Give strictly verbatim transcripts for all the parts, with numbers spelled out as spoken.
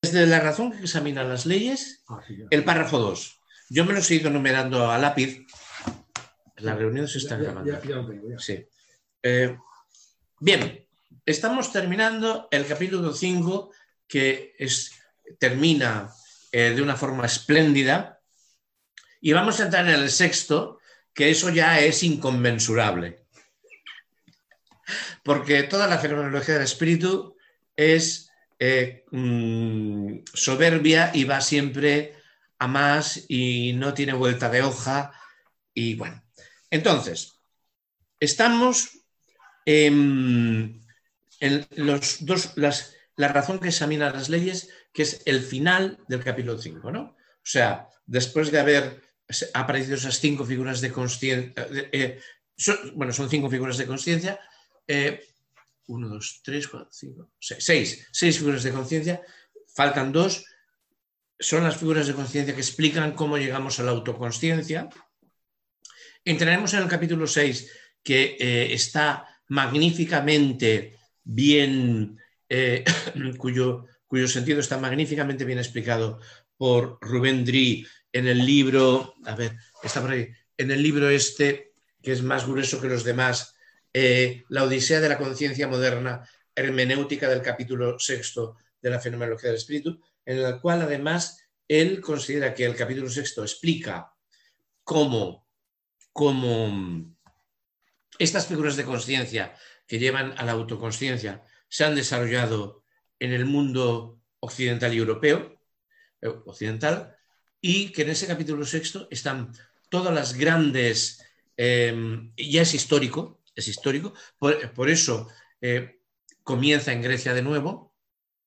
Desde la razón que examina las leyes, Ah, sí, ya. el párrafo dos. Yo me los he ido numerando a lápiz. La reunión se está Ya, ya, grabando. ya, ya lo tengo, ya. Sí. Eh, bien, estamos terminando el capítulo cinco, que es, termina eh, de una forma espléndida, y vamos a entrar en el sexto, que eso ya es inconmensurable. Porque toda la fenomenología del espíritu es eh, mmm, soberbia y va siempre a más y no tiene vuelta de hoja. Y bueno, entonces, estamos en, en los dos, las, la razón que examina las leyes, que es el final del capítulo cinco, ¿no? O sea, después de haber aparecido esas cinco figuras de conciencia, eh, son, bueno, son cinco figuras de conciencia, eh, uno, dos, tres, cuatro, cinco, seis, seis, seis figuras de conciencia, faltan dos, son las figuras de conciencia que explican cómo llegamos a la autoconsciencia. Entraremos en el capítulo seis, que eh, está magníficamente bien, eh, cuyo, cuyo sentido está magníficamente bien explicado por Rubén Dri en el libro, a ver, está por ahí, en el libro este, que es más grueso que los demás, eh, La Odisea de la Conciencia Moderna, hermenéutica del capítulo sexto de la Fenomenología del Espíritu, en el cual además él considera que el capítulo sexto explica cómo, cómo estas figuras de conciencia que llevan a la autoconsciencia se han desarrollado en el mundo occidental y europeo, eh, occidental, y que en ese capítulo sexto están todas las grandes, eh, ya es histórico, es histórico, por, por eso eh, comienza en Grecia de nuevo.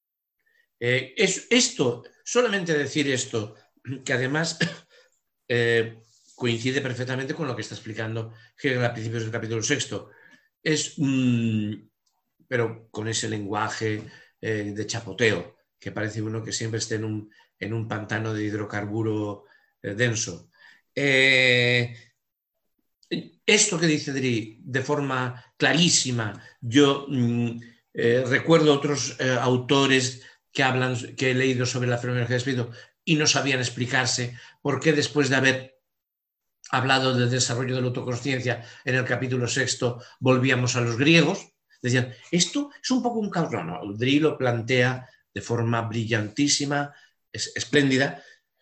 Eh, es, esto, solamente decir esto, que además eh, coincide perfectamente con lo que está explicando Hegel a principios del capítulo sexto. Es, mmm, pero con ese lenguaje eh, de chapoteo, que parece uno que siempre esté en un, en un pantano de hidrocarburo eh, denso. Eh, esto que dice Dri de forma clarísima, yo mmm, eh, recuerdo otros eh, autores que hablan, que he leído sobre la fenomenología del espíritu y no sabían explicarse por qué después de haber hablado del desarrollo de la autoconsciencia en el capítulo sexto volvíamos a los griegos. Decían, esto es un poco un caos. No, no, Dri lo plantea de forma brillantísima, es, espléndida.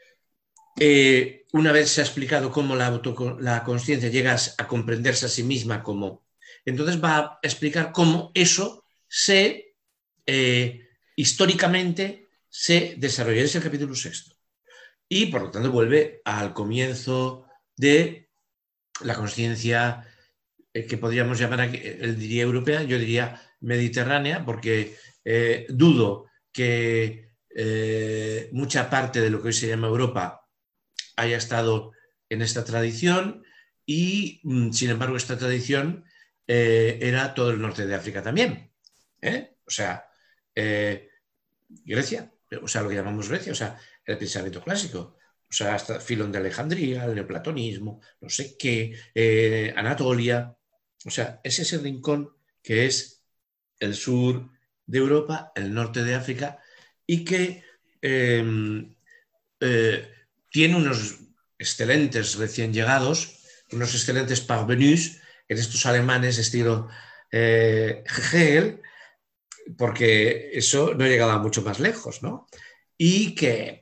Eh, una vez se ha explicado cómo la, auto, la consciencia llega a comprenderse a sí misma como, entonces va a explicar cómo eso se eh, históricamente se desarrolla. Es el capítulo sexto. Y por lo tanto vuelve al comienzo de la consciencia eh, que podríamos llamar aquí, él diría europea, yo diría mediterránea, porque eh, dudo que eh, mucha parte de lo que hoy se llama Europa haya estado en esta tradición y, sin embargo, esta tradición eh, era todo el norte de África también. ¿eh? O sea, eh, Grecia, o sea, lo que llamamos Grecia, o sea, el pensamiento clásico, o sea, hasta Filón de Alejandría, el neoplatonismo, no sé qué, eh, Anatolia, o sea, es ese rincón que es el sur de Europa, el norte de África, y que eh, eh, tiene unos excelentes recién llegados, unos excelentes parvenus, en estos alemanes estilo eh, Hegel, porque eso no llegaba mucho más lejos, ¿no? Y que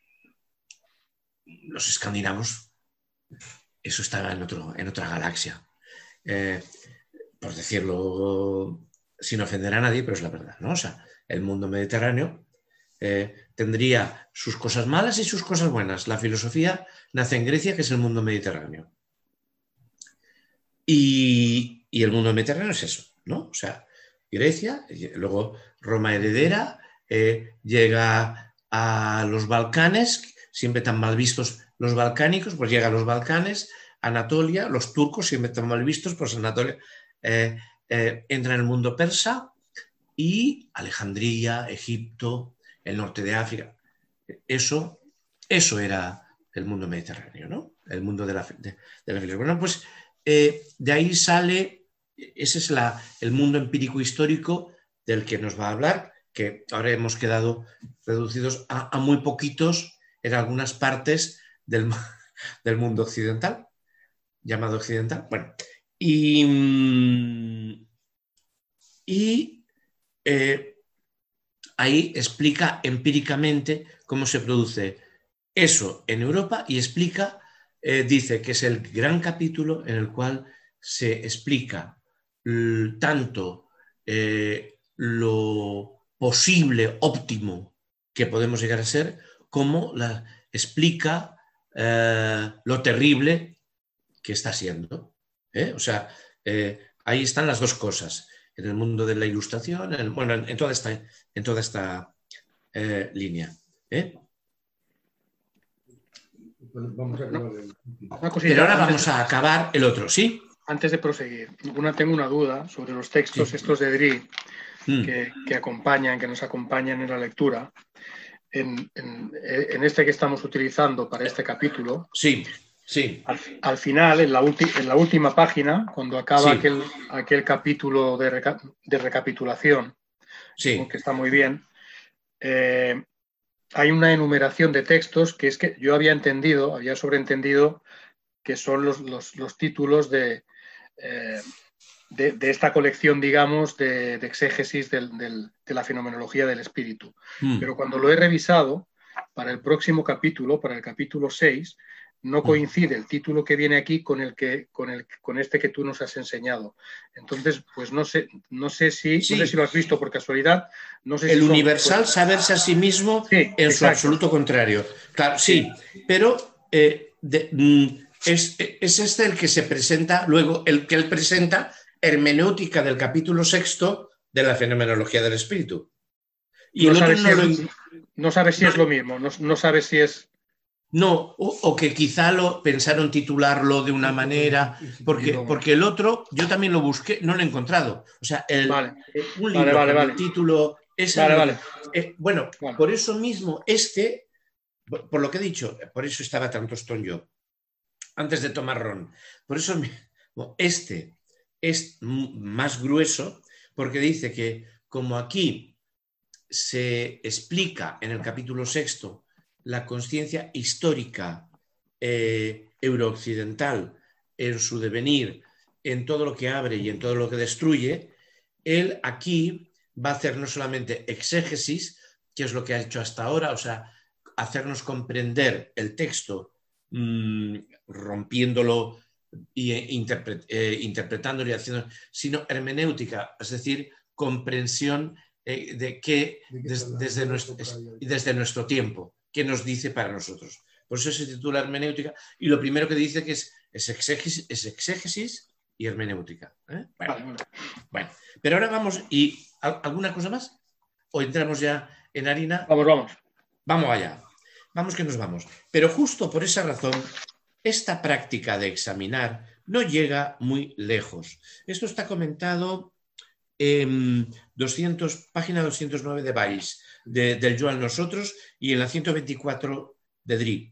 los escandinavos, eso estaba en, otro, en otra galaxia. Eh, por decirlo sin ofender a nadie, pero es la verdad, ¿no? O sea, el mundo mediterráneo eh, tendría sus cosas malas y sus cosas buenas. La filosofía nace en Grecia, que es el mundo mediterráneo. Y, y el mundo mediterráneo es eso, ¿no? O sea, Grecia, luego Roma heredera, eh, llega a los Balcanes, siempre tan mal vistos los balcánicos, pues llega a los Balcanes, Anatolia, los turcos, siempre tan mal vistos, pues Anatolia eh, eh, entra en el mundo persa y Alejandría, Egipto, el norte de África. Eso, eso era el mundo mediterráneo, ¿no? El mundo de la, de, de la filosofía. Bueno, pues eh, de ahí sale, ese es la, el mundo empírico histórico del que nos va a hablar, que ahora hemos quedado reducidos a, a muy poquitos en algunas partes del, del mundo occidental, llamado occidental. Bueno, y, y eh, ahí explica empíricamente cómo se produce eso en Europa y explica, eh, dice que es el gran capítulo en el cual se explica l, tanto eh, lo posible, óptimo que podemos llegar a ser, como la, explica eh, lo terrible que está siendo. ¿eh? O sea, eh, ahí están las dos cosas, en el mundo de la ilustración, en, bueno, en, en toda esta, en toda esta eh, línea. ¿eh? Vamos a acabar el... Una cosita, Pero ahora antes vamos de, a acabar el otro, ¿sí? antes de proseguir, una, tengo una duda sobre los textos Sí. estos de Dri Mm. que, que acompañan, que nos acompañan en la lectura. En, en, en este que estamos utilizando para este capítulo, Sí, sí. al, al final, en la, ulti, en la última página, cuando acaba Sí. aquel, aquel capítulo de, reca, de recapitulación, Sí. que está muy bien, eh, hay una enumeración de textos que es que yo había entendido, había sobreentendido que son los, los, los títulos de, eh, de, de esta colección, digamos, de, de exégesis del, del, de la fenomenología del espíritu. Mm. Pero cuando lo he revisado, para el próximo capítulo, para el capítulo seis, no coincide el título que viene aquí con, el que, con, el, con este que tú nos has enseñado. Entonces, pues no sé, no sé si, sí. no sé si lo has visto por casualidad. No sé el si universal, son... saberse a sí mismo sí, en exacto. Su absoluto contrario. Claro, sí, sí. pero eh, de, mm, es, es este el que se presenta, luego el que él presenta hermenéutica del capítulo sexto de la fenomenología del espíritu. Y no el otro sabes no, si lo... es, no sabes si no, es lo mismo, no, no sabes si es... No, o, o que quizá lo pensaron titularlo de una manera, porque, porque el otro, yo también lo busqué, no lo he encontrado. O sea, el, vale. un libro vale, vale, con vale. el título... Ese vale, no, vale. Eh, bueno, vale, por eso mismo, este, por lo que he dicho, por eso estaba tan tostón yo, antes de tomar ron. Por eso este es más grueso, porque dice que como aquí se explica en el capítulo sexto la conciencia histórica eh, eurooccidental en su devenir, en todo lo que abre y en todo lo que destruye, él aquí va a hacer no solamente exégesis, que es lo que ha hecho hasta ahora, o sea, hacernos comprender el texto mmm, rompiéndolo e interpret, eh, interpretándolo y haciendo, sino hermenéutica, es decir, comprensión eh, de qué des, desde, nuestro, desde nuestro tiempo, qué nos dice para nosotros. Por eso se titula hermenéutica y lo primero que dice que es, es, exégesis, es exégesis y hermenéutica. ¿eh? Bueno, bueno, pero ahora vamos, ¿y alguna cosa más? ¿O entramos ya en harina? Vamos, vamos. Vamos allá. Vamos que nos vamos. Pero justo por esa razón, esta práctica de examinar no llega muy lejos. Esto está comentado en doscientos, página doscientos nueve de Valls, de, del Joan Nosotros, y en la ciento veinticuatro de Dri,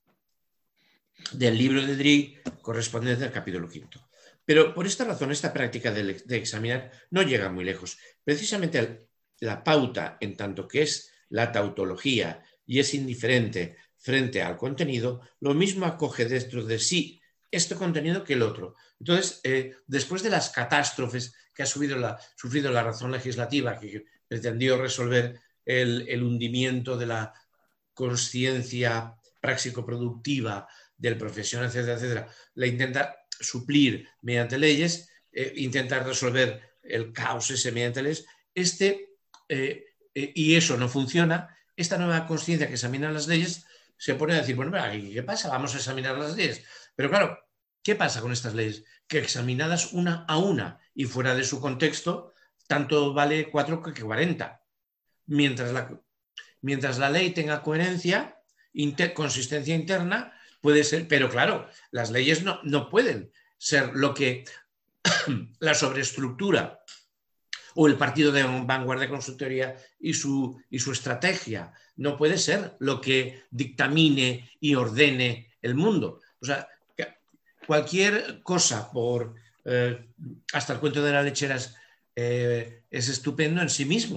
del libro de Dri correspondiente al capítulo quinto. Pero por esta razón, esta práctica de, de examinar no llega muy lejos. Precisamente la pauta, en tanto que es la tautología y es indiferente frente al contenido, lo mismo acoge dentro de sí este contenido que el otro. Entonces, eh, después de las catástrofes que ha sufrido la, sufrido la razón legislativa, que pretendió resolver el, el hundimiento de la consciencia práctico-productiva del profesional, etcétera, etcétera, la intenta suplir mediante leyes, eh, intenta resolver el caos ese mediante leyes, este, eh, eh, y eso no funciona, esta nueva consciencia que examina las leyes se pone a decir, bueno, ¿qué pasa? Vamos a examinar las leyes. Pero claro, ¿qué pasa con estas leyes? Que examinadas una a una y fuera de su contexto, tanto vale cuatro que cuarenta. Mientras la, mientras la ley tenga coherencia, inter, consistencia interna, puede ser, pero claro, las leyes no, no pueden ser lo que la sobreestructura o el partido de vanguardia consultoría y su, y su estrategia no puede ser lo que dictamine y ordene el mundo. O sea, cualquier cosa, por eh, hasta el cuento de las lecheras, eh, es estupendo en sí mismo.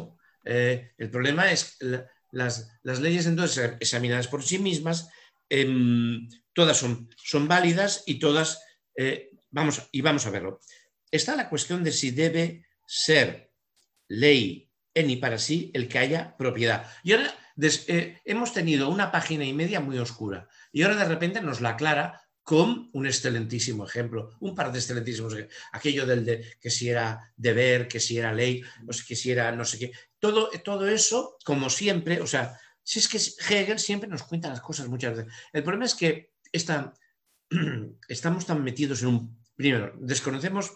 Eh, el problema es la, las, las leyes entonces examinadas por sí mismas, eh, todas son, son válidas y todas, eh, vamos, y vamos a verlo. Está la cuestión de si debe ser ley en y para sí el que haya propiedad. Y ahora des, eh, hemos tenido una página y media muy oscura y ahora de repente nos la aclara con un excelentísimo ejemplo, un par de excelentísimos ejemplos. Aquello del de que si era deber, que si era ley, o sea, que si era no sé qué. Todo, todo eso, como siempre, o sea, si es que Hegel siempre nos cuenta las cosas muchas veces. El problema es que esta, estamos tan metidos en un... Primero, desconocemos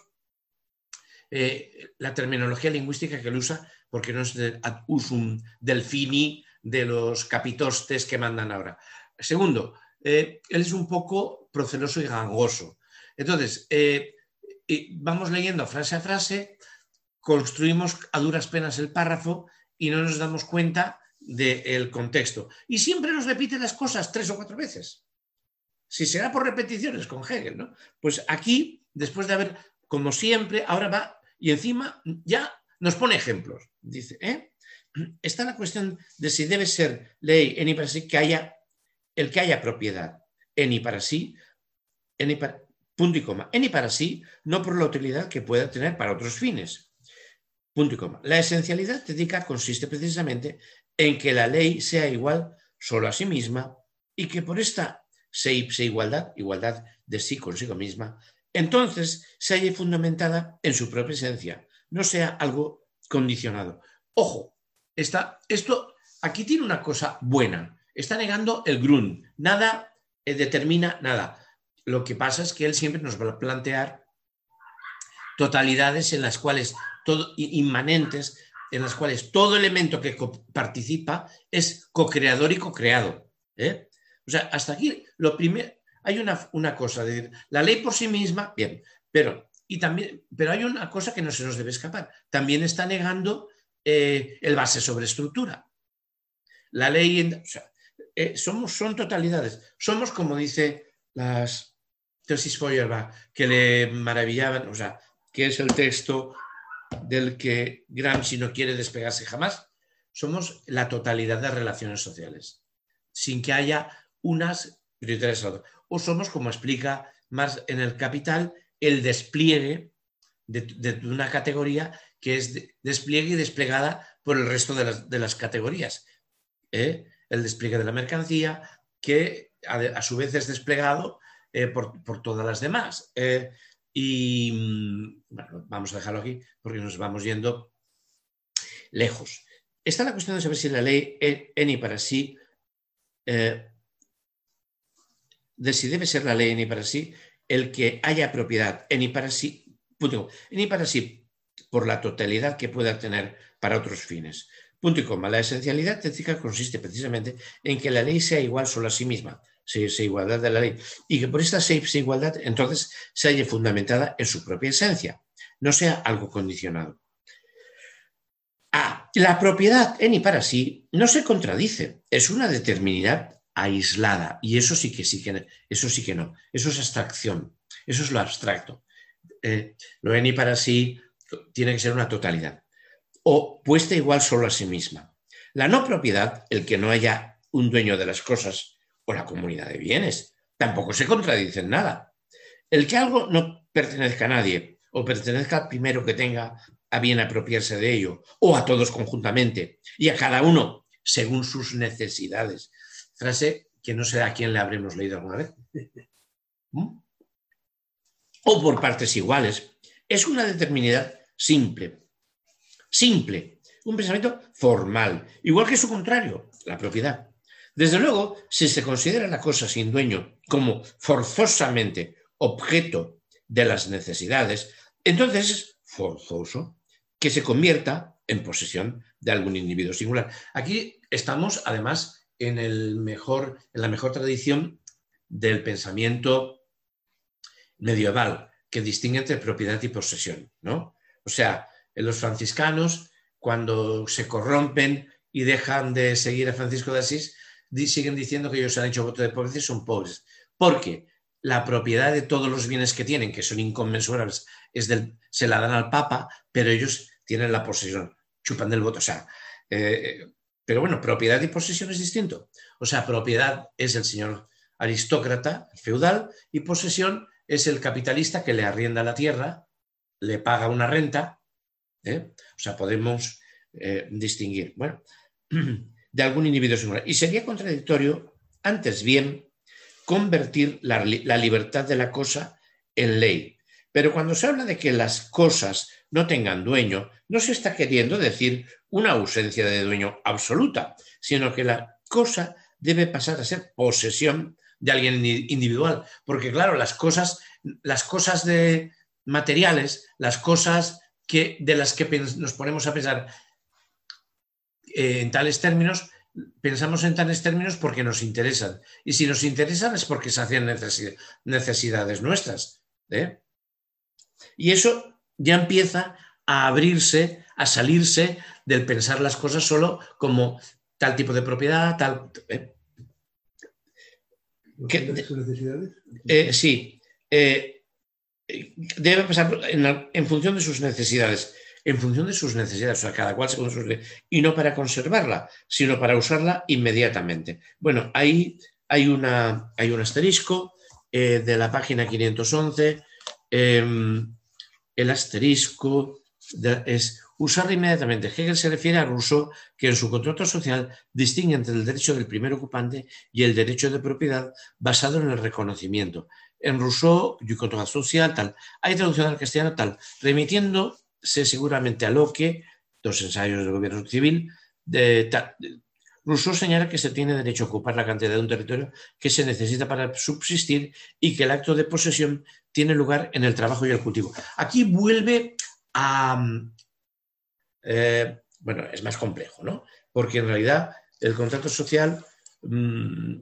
eh, la terminología lingüística que él usa porque no es de ad usum delfini de los capitostes que mandan ahora. Segundo, eh, él es un poco proceloso y gangoso. Entonces, eh, vamos leyendo frase a frase, construimos a duras penas el párrafo y no nos damos cuenta del contexto. Y siempre nos repite las cosas tres o cuatro veces. Si será por repeticiones con Hegel, ¿no? Pues aquí, después de haber, como siempre, ahora va y encima ya nos pone ejemplos. Dice, ¿eh? Está la cuestión de si debe ser ley en y para sí que haya el que haya propiedad en y para sí, en y para, punto y coma, en y para sí, no por la utilidad que pueda tener para otros fines. Punto y coma. La esencialidad técnica consiste precisamente en que la ley sea igual solo a sí misma y que por esta se ipse igualdad, igualdad de sí consigo misma, entonces se halle fundamentada en su propia esencia, no sea algo condicionado. Ojo, está, esto aquí tiene una cosa buena. Está negando el Grund. Nada eh, determina nada. Lo que pasa es que él siempre nos va a plantear totalidades en las cuales, todo, inmanentes, en las cuales todo elemento que participa es co-creador y co-creado. ¿eh? O sea, hasta aquí lo primero, hay una, una cosa, de la ley por sí misma, bien, pero, y también, pero hay una cosa que no se nos debe escapar. También está negando eh, el base sobre estructura. La ley, en, o sea, eh, somos, son totalidades. Somos, como dice las tesis Feuerbach, que le maravillaban, o sea, que es el texto del que Gramsci no quiere despegarse jamás, somos la totalidad de relaciones sociales, sin que haya unas prioritarias a otras. O somos, como explica Marx en El Capital, el despliegue de, de una categoría que es de, despliegue y desplegada por el resto de las, de las categorías. ¿eh? El despliegue de la mercancía, que a, a su vez es desplegado eh, por, por todas las demás. Eh, y bueno, vamos a dejarlo aquí porque nos vamos yendo lejos. Está la cuestión de saber si la ley en y para sí, eh, de si debe ser la ley en y para sí el que haya propiedad en y para sí, punto, en y para sí por la totalidad que pueda tener para otros fines. Punto y coma. La esencialidad técnica consiste precisamente en que la ley sea igual solo a sí misma, se, se igualdad de la ley, y que por esta se igualdad entonces se halle fundamentada en su propia esencia, no sea algo condicionado. Ah, la propiedad en y para sí no se contradice, es una determinidad aislada, y eso sí que sí que eso sí que no, eso es abstracción, eso es lo abstracto. Eh, lo en y para sí tiene que ser una totalidad, o puesta igual solo a sí misma. La no propiedad, el que no haya un dueño de las cosas o la comunidad de bienes, tampoco se contradice en nada. El que algo no pertenezca a nadie o pertenezca al primero que tenga a bien apropiarse de ello, o a todos conjuntamente, y a cada uno según sus necesidades. Frase que no sé a quién le habremos leído alguna vez. ¿Mm? O por partes iguales. Es una determinidad simple. Simple. Un pensamiento formal. Igual que su contrario, la propiedad. Desde luego, si se considera la cosa sin dueño como forzosamente objeto de las necesidades, entonces es forzoso que se convierta en posesión de algún individuo singular. Aquí estamos, además, en, el mejor, en la mejor tradición del pensamiento medieval, que distingue entre propiedad y posesión, ¿no? O sea, en los franciscanos, cuando se corrompen y dejan de seguir a Francisco de Asís, siguen diciendo que ellos han hecho voto de pobreza y son pobres. Porque la propiedad de todos los bienes que tienen, que son inconmensurables, es del, se la dan al Papa, pero ellos tienen la posesión, chupan del voto. O sea, Eh, pero bueno, propiedad y posesión es distinto. O sea, propiedad es el señor aristócrata, feudal, y posesión es el capitalista que le arrienda la tierra, le paga una renta. ¿eh? O sea, podemos eh, distinguir, bueno, de algún individuo singular. Y sería contradictorio, antes bien, convertir la, la libertad de la cosa en ley. Pero cuando se habla de que las cosas no tengan dueño, no se está queriendo decir una ausencia de dueño absoluta, sino que la cosa debe pasar a ser posesión de alguien individual. Porque claro, las cosas, las cosas de materiales, las cosas que, de las que nos ponemos a pensar eh, en tales términos, pensamos en tales términos porque nos interesan. Y si nos interesan es porque sacian necesidades nuestras. ¿eh? Y eso ya empieza a abrirse, a salirse del pensar las cosas solo como tal tipo de propiedad, tal... ¿eh? ¿Qué, ¿Sus necesidades? Eh, sí. Eh, debe pasar en, en función de sus necesidades. En función de sus necesidades, o sea, cada cual según sus necesidades. Y no para conservarla, sino para usarla inmediatamente. Bueno, ahí hay, una, hay un asterisco eh, de la página quinientos once. Eh, el asterisco de, es usarla inmediatamente. Hegel se refiere a Rousseau, que en su contrato social distingue entre el derecho del primer ocupante y el derecho de propiedad basado en el reconocimiento. En Rousseau, du contrat social, tal. Hay traducción al castellano, tal, remitiéndose seguramente a Locke, dos ensayos del gobierno civil, de, tal. Rousseau señala que se tiene derecho a ocupar la cantidad de un territorio que se necesita para subsistir y que el acto de posesión tiene lugar en el trabajo y el cultivo. Aquí vuelve a... Eh, bueno, es más complejo, ¿no? Porque en realidad el contrato social mmm,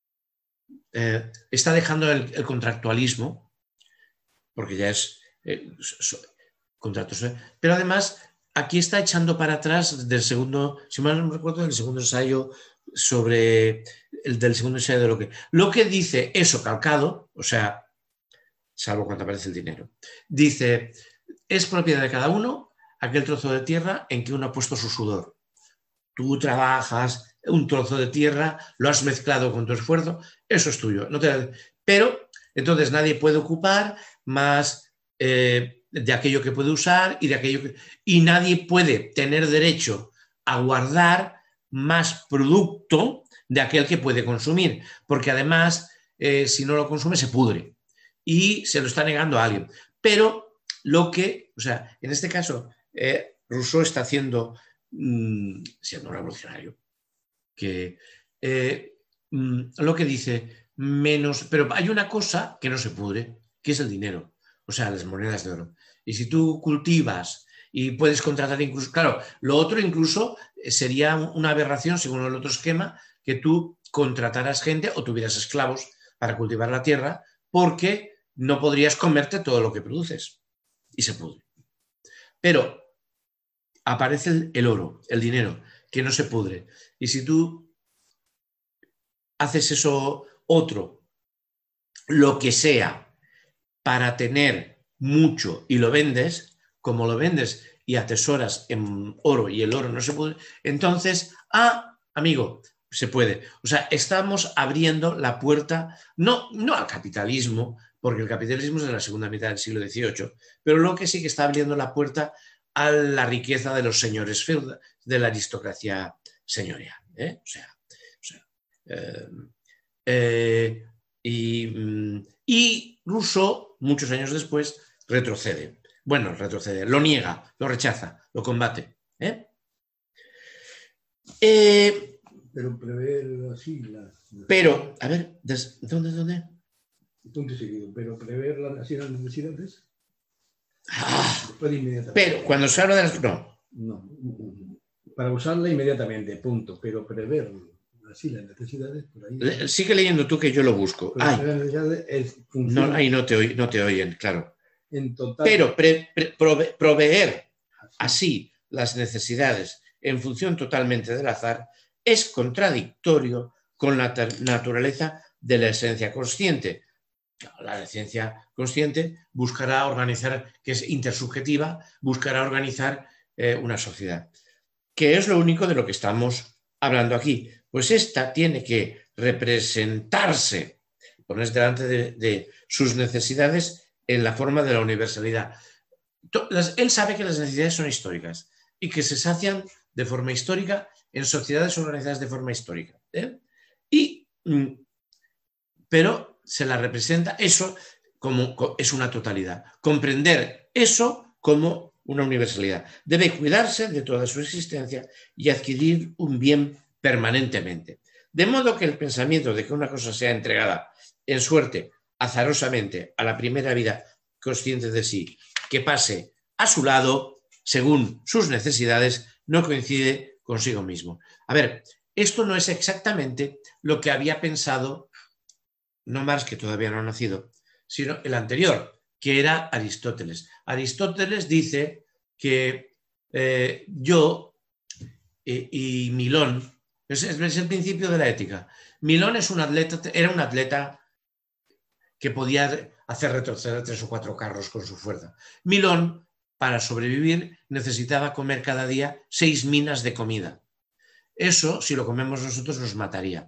eh, está dejando el, el contractualismo, porque ya es eh, so, contrato social, pero además aquí está echando para atrás del segundo, si mal no recuerdo, del segundo ensayo sobre el del segundo ensayo de Locke. Locke dice eso calcado, o sea, salvo cuando aparece el dinero, dice, es propiedad de cada uno aquel trozo de tierra en que uno ha puesto su sudor. Tú trabajas un trozo de tierra, lo has mezclado con tu esfuerzo, eso es tuyo. No te... Pero entonces nadie puede ocupar más eh, de aquello que puede usar y de aquello que... Y nadie puede tener derecho a guardar más producto de aquel que puede consumir, porque además, eh, si no lo consume, se pudre y se lo está negando a alguien. Pero lo que, o sea, en este caso... Eh, Rousseau está haciendo, mmm, siendo un revolucionario, que eh, mmm, lo que dice menos, pero hay una cosa que no se pudre, que es el dinero, o sea, las monedas de oro. Y si tú cultivas y puedes contratar incluso, claro, lo otro incluso sería una aberración según el otro esquema, que tú contrataras gente o tuvieras esclavos para cultivar la tierra, porque no podrías comerte todo lo que produces y se pudre. Pero aparece el, el oro, el dinero, que no se pudre. Y si tú haces eso otro, lo que sea, para tener mucho y lo vendes, como lo vendes y atesoras en oro y el oro no se pudre, entonces, ah, amigo, se puede. O sea, estamos abriendo la puerta, no, no al capitalismo, porque el capitalismo es de la segunda mitad del siglo dieciocho, pero lo que sí que está abriendo la puerta a la riqueza de los señores feudales, de la aristocracia señorial. ¿eh? O sea, o sea eh, eh, y, y Rousseau, muchos años después, retrocede. Bueno, retrocede, lo niega, lo rechaza, lo combate. ¿eh? Eh, pero prever así las... Pero, a ver, ¿dónde, dónde? Punto seguido, pero prever así las necesidades... Ah, pero cuando se habla de las... No. no. Para usarla inmediatamente, punto. Pero prever así las necesidades... Por ahí, sigue leyendo tú que yo lo busco. Ay, es no, ahí no te, oy, no te oyen, claro. En total, pero pre, pre, prove, proveer así las necesidades en función totalmente del azar es contradictorio con la naturaleza de la esencia consciente. La esencia consciente buscará organizar, que es intersubjetiva, buscará organizar eh, una sociedad. que es lo único de lo que estamos hablando aquí. Pues esta tiene que representarse, ponerse delante de, de sus necesidades en la forma de la universalidad. Él sabe que las necesidades son históricas y que se sacian de forma histórica en sociedades organizadas de forma histórica. ¿eh? Y, pero se la representa eso como es una totalidad. Comprender eso como una universalidad. Debe cuidarse de toda su existencia y adquirir un bien permanentemente. De modo que el pensamiento de que una cosa sea entregada en suerte azarosamente a la primera vida consciente de sí, que pase a su lado según sus necesidades, no coincide consigo mismo. A ver, esto no es exactamente lo que había pensado no Marx, que todavía no ha nacido, sino el anterior, que era Aristóteles. Aristóteles dice que eh, yo eh, y Milón, es, es el principio de la ética. Milón es un atleta, era un atleta que podía hacer retroceder tres o cuatro carros con su fuerza. Milón, para sobrevivir, necesitaba comer cada día seis minas de comida. Eso, si lo comemos nosotros, nos mataría.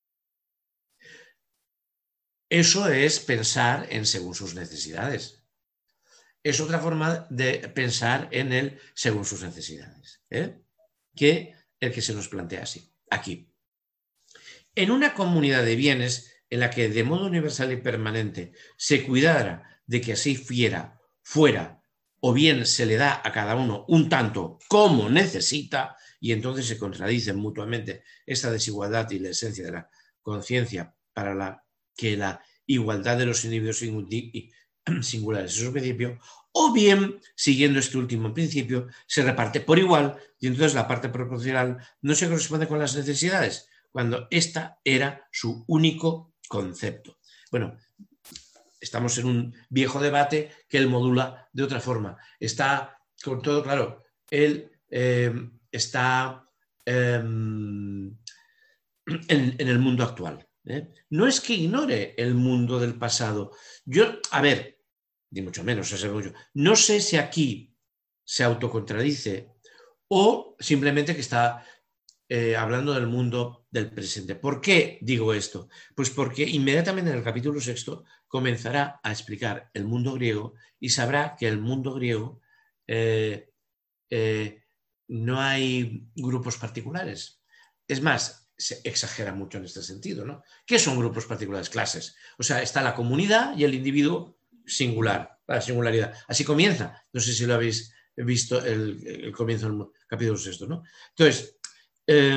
Eso es pensar en según sus necesidades. Es otra forma de pensar en él según sus necesidades, ¿eh? que el que se nos plantea así, aquí. En una comunidad de bienes en la que de modo universal y permanente se cuidara de que así fiera, fuera, o bien se le da a cada uno un tanto como necesita, y entonces se contradicen mutuamente esta desigualdad y la esencia de la conciencia para la que la igualdad de los individuos singulares es un principio, o bien, siguiendo este último principio, se reparte por igual y entonces la parte proporcional no se corresponde con las necesidades, cuando esta era su único concepto. Bueno, estamos en un viejo debate que él modula de otra forma. Está, con todo claro, él eh, está eh, en, en el mundo actual. ¿eh? No es que ignore el mundo del pasado. Yo, a ver, ni mucho menos, no sé si aquí se autocontradice o simplemente que está eh, hablando del mundo del presente. ¿Por qué digo esto? Pues porque inmediatamente en el capítulo sexto comenzará a explicar el mundo griego y sabrá que el mundo griego eh, eh, no hay grupos particulares. Es más, se exagera mucho en este sentido, ¿no? ¿Qué son grupos particulares? Clases. O sea, está la comunidad y el individuo singular, la singularidad. Así comienza. No sé si lo habéis visto el, el comienzo del capítulo sexto, ¿no? Entonces, eh,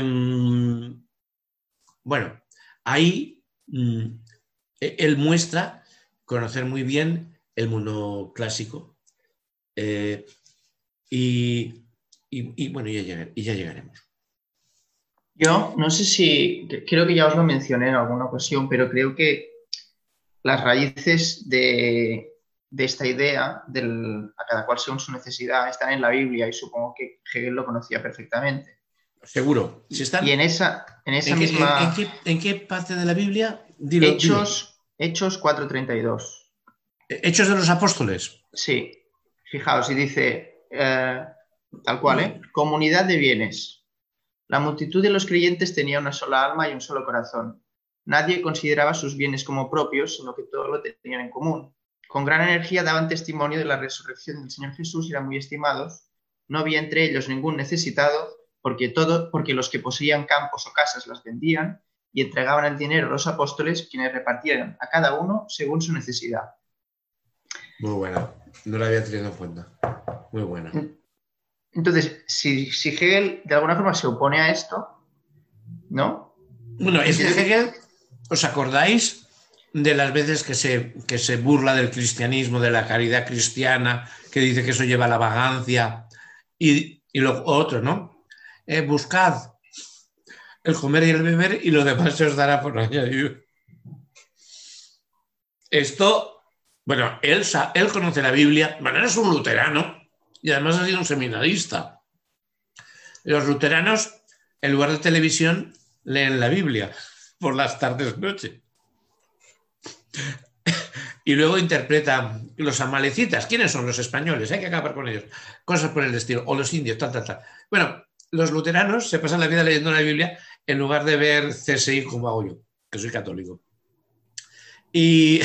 bueno, ahí mm, él muestra conocer muy bien el mundo clásico eh, y, y, y, bueno, ya, llegar, y ya llegaremos. Yo no sé si, creo que ya os lo mencioné en alguna ocasión, pero creo que las raíces de, de esta idea, del, a cada cual según su necesidad, están en la Biblia y supongo que Hegel lo conocía perfectamente. Seguro. Si están, y en esa, en esa ¿en qué, misma... En, en, qué, ¿En qué parte de la Biblia? Dilo, Hechos, dilo. Hechos cuatro treinta y dos. Hechos de los Apóstoles. Sí. Fijaos, y dice, eh, tal cual, ¿eh? Comunidad de bienes. La multitud de los creyentes tenía una sola alma y un solo corazón. Nadie consideraba sus bienes como propios, sino que todo lo tenían en común. Con gran energía daban testimonio de la resurrección del Señor Jesús y eran muy estimados. No había entre ellos ningún necesitado, porque, todo, porque los que poseían campos o casas las vendían y entregaban el dinero a los apóstoles, quienes repartieran a cada uno según su necesidad. Muy buena. No la había tenido en cuenta. Muy buena. Entonces, si, si Hegel de alguna forma se opone a esto, ¿no? Bueno, es que Hegel, ¿os acordáis de las veces que se, que se burla del cristianismo, de la caridad cristiana, que dice que eso lleva a la vagancia? Y, y lo otro, ¿no? Eh, buscad el comer y el beber y lo demás se os dará por añadir. Esto, bueno, él, él conoce la Biblia, bueno, él es un luterano y además ha sido un seminarista. Los luteranos, en lugar de televisión, leen la Biblia por las tardes noche. Y luego interpretan los amalecitas. ¿Quiénes son los españoles? Hay que acabar con ellos. Cosas por el estilo. O los indios, tal, tal, tal. Bueno, los luteranos se pasan la vida leyendo la Biblia en lugar de ver C S I como hago yo, que soy católico. Y,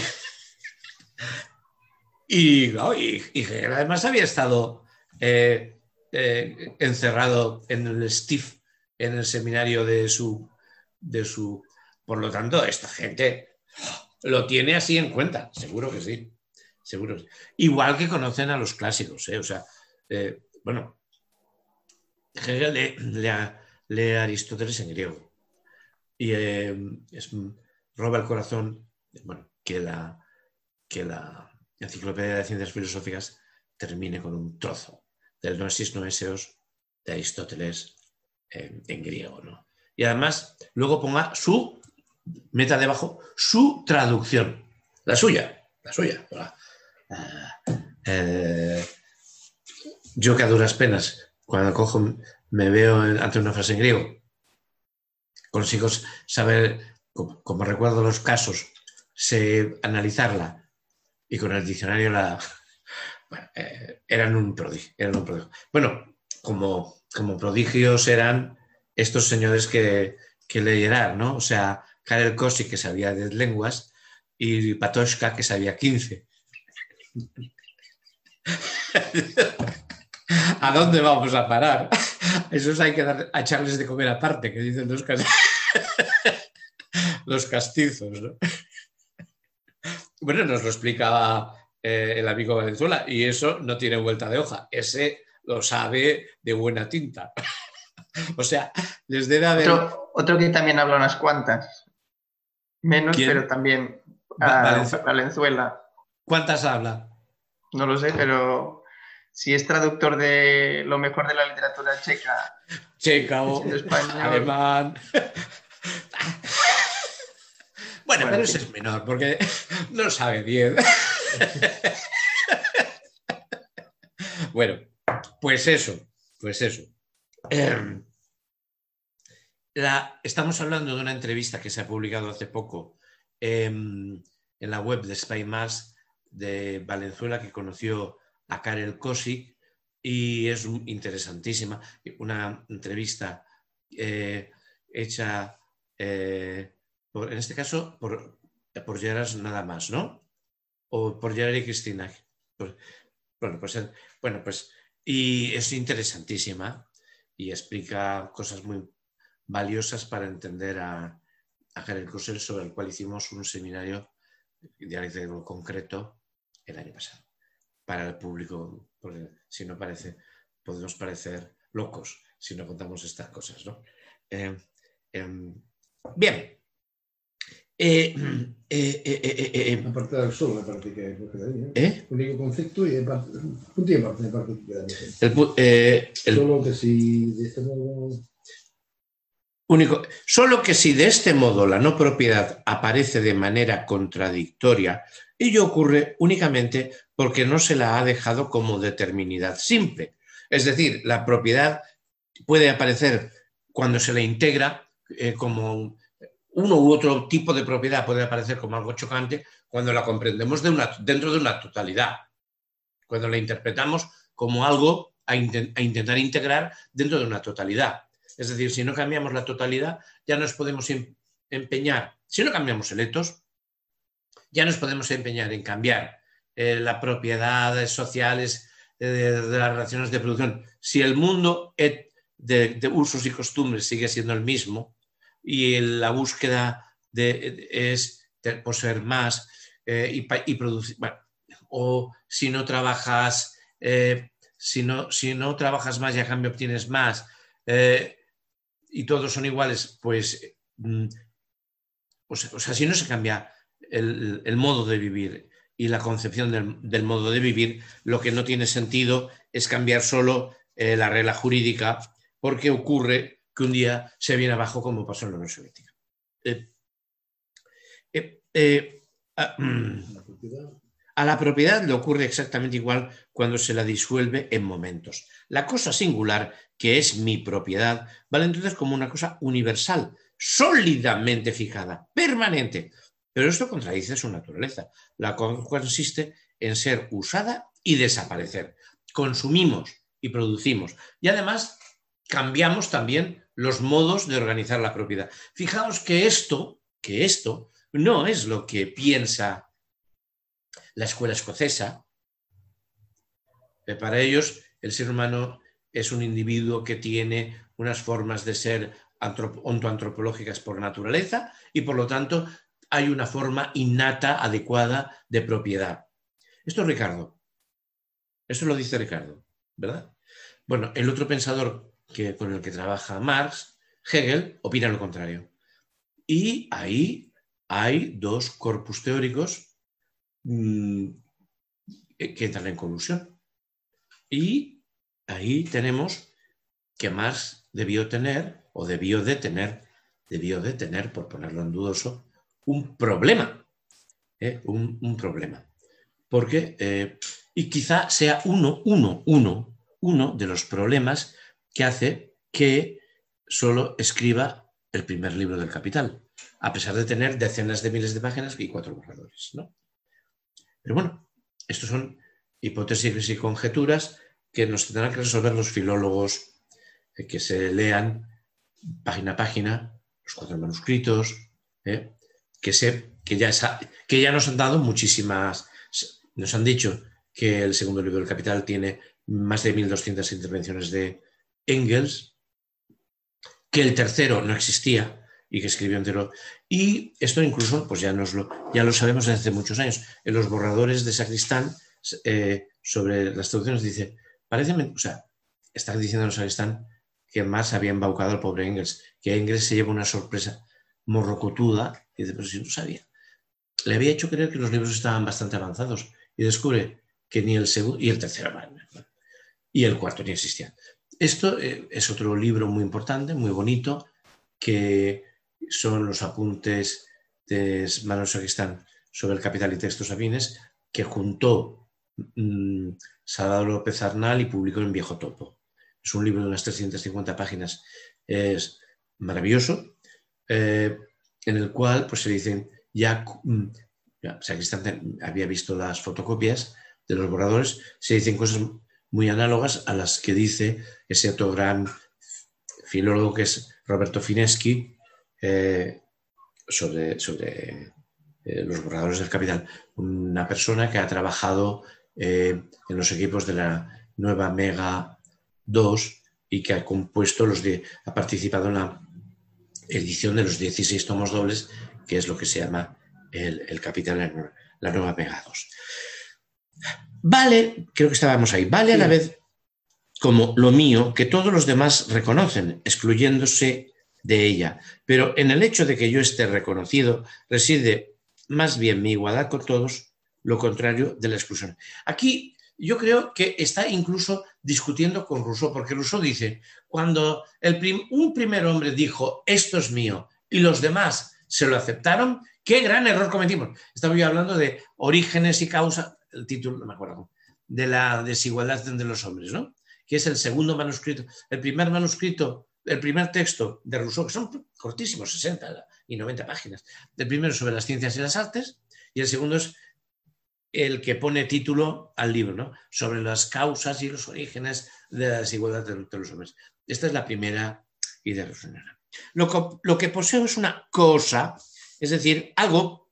y, no, y, y además había estado eh, eh, encerrado en el Steve, en el seminario de su, de su... Por lo tanto, esta gente lo tiene así en cuenta, seguro que sí. Seguro. Igual que conocen a los clásicos, ¿eh? O sea, eh, bueno, Hegel lee, lee, lee a Aristóteles en griego y eh, es, roba el corazón, bueno, que la, que la Enciclopedia de Ciencias Filosóficas termine con un trozo del Noesis Noeseos de Aristóteles en, en griego, ¿no? Y además, luego ponga su, meta debajo, su traducción, la suya, la suya. Uh, eh, yo que a duras penas, cuando cojo, me veo ante una frase en griego, consigo saber, como, como recuerdo los casos, sé analizarla y con el diccionario la... Bueno, eh, eran, un prodigio, eran un prodigio. Bueno, como, como prodigios eran estos señores que, que leyeran, ¿no? O sea, Karel Kossi, que sabía diez lenguas, y Patočka, que sabía quince. ¿A dónde vamos a parar? Esos hay que dar, a echarles de comer aparte, que dicen los, cas... los castizos, ¿no? Bueno, nos lo explicaba eh, el amigo Valenzuela, y eso no tiene vuelta de hoja. Ese lo sabe de buena tinta. O sea, les debe haber... Otro, otro que también habla unas cuantas. Menos, ¿Quién? Pero también Va- uh, Valenzuela. Valenzuela. ¿Cuántas habla? No lo sé, pero si es traductor de lo mejor de la literatura checa, Checa o español, alemán. Bueno, Bueno, pero sí. ese es menor, porque no sabe bien. Bueno, pues eso, pues eso. Eh, la, estamos hablando de una entrevista que se ha publicado hace poco eh, en la web de SpyMass de Valenzuela, que conoció a Karel Kossi, y es interesantísima. Una entrevista eh, hecha, eh, por, en este caso, por, por Gerard nada más, ¿no? O por Gerard y Cristina. Pues, bueno, pues, bueno, pues, y es interesantísima y explica cosas muy valiosas para entender a, a Karel Kossi, sobre el cual hicimos un seminario de algo concreto el año pasado, para el público, porque si no parece, podemos parecer locos si no contamos estas cosas, ¿no? Eh, eh, bien. Eh, eh, eh, eh, eh, A parte del sol, me parece que quedaría. ¿Eh? Único concepto y parte, punto y aparte, me parece que quedaría. El, eh, el, Solo que si de este modo... Único, solo que si de este modo la no propiedad aparece de manera contradictoria, ello ocurre únicamente porque no se la ha dejado como determinidad simple. Es decir, la propiedad puede aparecer cuando se la integra eh, como uno u otro tipo de propiedad, puede aparecer como algo chocante cuando la comprendemos de una, dentro de una totalidad, cuando la interpretamos como algo a, intent, a intentar integrar dentro de una totalidad. Es decir, si no cambiamos la totalidad, ya nos podemos empeñar, si no cambiamos el etos, ya nos podemos empeñar en cambiar eh, las propiedades sociales eh, de, de las relaciones de producción. Si el mundo de, de usos y costumbres sigue siendo el mismo y la búsqueda de, de, es de poseer más eh, y, y producir, bueno, o si no trabajas, eh, si, no, si no trabajas más y a cambio obtienes más, eh, y todos son iguales, pues, o sea, o sea si no se cambia el, el modo de vivir y la concepción del, del modo de vivir, lo que no tiene sentido es cambiar solo eh, la regla jurídica, porque ocurre que un día se viene abajo, como pasó en la Unión Soviética. Eh, eh, eh, ah, A la propiedad le ocurre exactamente igual cuando se la disuelve en momentos. La cosa singular, que es mi propiedad, vale entonces como una cosa universal, sólidamente fijada, permanente. Pero esto contradice su naturaleza, la cual consiste en ser usada y desaparecer. Consumimos y producimos. Y además cambiamos también los modos de organizar la propiedad. Fijaos que esto, que esto no es lo que piensa la escuela escocesa. Para ellos, el ser humano es un individuo que tiene unas formas de ser ontoantropológicas por naturaleza y, por lo tanto, hay una forma innata, adecuada de propiedad. Esto es Ricardo. Esto lo dice Ricardo, ¿verdad? Bueno, el otro pensador que, con el que trabaja Marx, Hegel, opina lo contrario. Y ahí hay dos corpus teóricos mmm, que entran en colusión. Y ahí tenemos que Marx debió tener, o debió de tener, debió de tener, por ponerlo en dudoso, un problema. ¿eh? Un, un problema. Porque, eh, y quizá sea uno, uno, uno, uno de los problemas que hace que solo escriba el primer libro del Capital, a pesar de tener decenas de miles de páginas y cuatro borradores, ¿no? Pero bueno, estos son hipótesis y conjeturas que nos tendrán que resolver los filólogos, eh, que se lean página a página los cuatro manuscritos, eh, que, se, que, ya esa, que ya nos han dado muchísimas, nos han dicho que el segundo libro del Capital tiene más de mil doscientas intervenciones de Engels, que el tercero no existía y que escribió entero. Y esto incluso pues ya, nos lo, ya lo sabemos desde hace muchos años. En los borradores de Sacristán, eh, sobre las traducciones, dice, parece, o sea, está diciendo en Sacristán que más había embaucado al pobre Engels, que Engels se lleva una sorpresa morrocotuda, y dice, pero si no sabía. Le había hecho creer que los libros estaban bastante avanzados y descubre que ni el segundo, y el tercero, y el cuarto ni existía. Esto eh, es otro libro muy importante, muy bonito, que son los apuntes de Manuel Sacristán sobre el Capital y textos afines, que juntó mmm, Salvador López Arnal y publicó en Viejo Topo. Es un libro de unas trescientas cincuenta páginas, es maravilloso, eh, en el cual pues, se dicen, ya, ya Sacristán había visto las fotocopias de los borradores, se dicen cosas muy análogas a las que dice ese otro gran filólogo que es Roberto Fineschi eh, sobre, sobre eh, los borradores del Capital. Una persona que ha trabajado eh, en los equipos de la nueva Mega dos y que ha compuesto los de, ha participado en la edición de los dieciséis tomos dobles, que es lo que se llama el, el Capital, la nueva Mega dos. Vale, creo que estábamos ahí, vale a la vez como lo mío que todos los demás reconocen, excluyéndose de ella. Pero en el hecho de que yo esté reconocido reside más bien mi igualdad con todos, lo contrario de la exclusión. Aquí yo creo que está incluso discutiendo con Rousseau, porque Rousseau dice, cuando el prim, un primer hombre dijo, esto es mío, y los demás se lo aceptaron, qué gran error cometimos. Estaba yo hablando de orígenes y causas, el título, no me acuerdo, de la desigualdad entre los hombres, ¿no? Que es el segundo manuscrito. El primer manuscrito, el primer texto de Rousseau, que son cortísimos, sesenta y noventa páginas. El primero sobre las ciencias y las artes, y el segundo es el que pone título al libro, ¿no? Sobre las causas y los orígenes de la desigualdad entre los hombres. Esta es la primera idea revolucionaria. Lo que, lo que poseo es una cosa, es decir, algo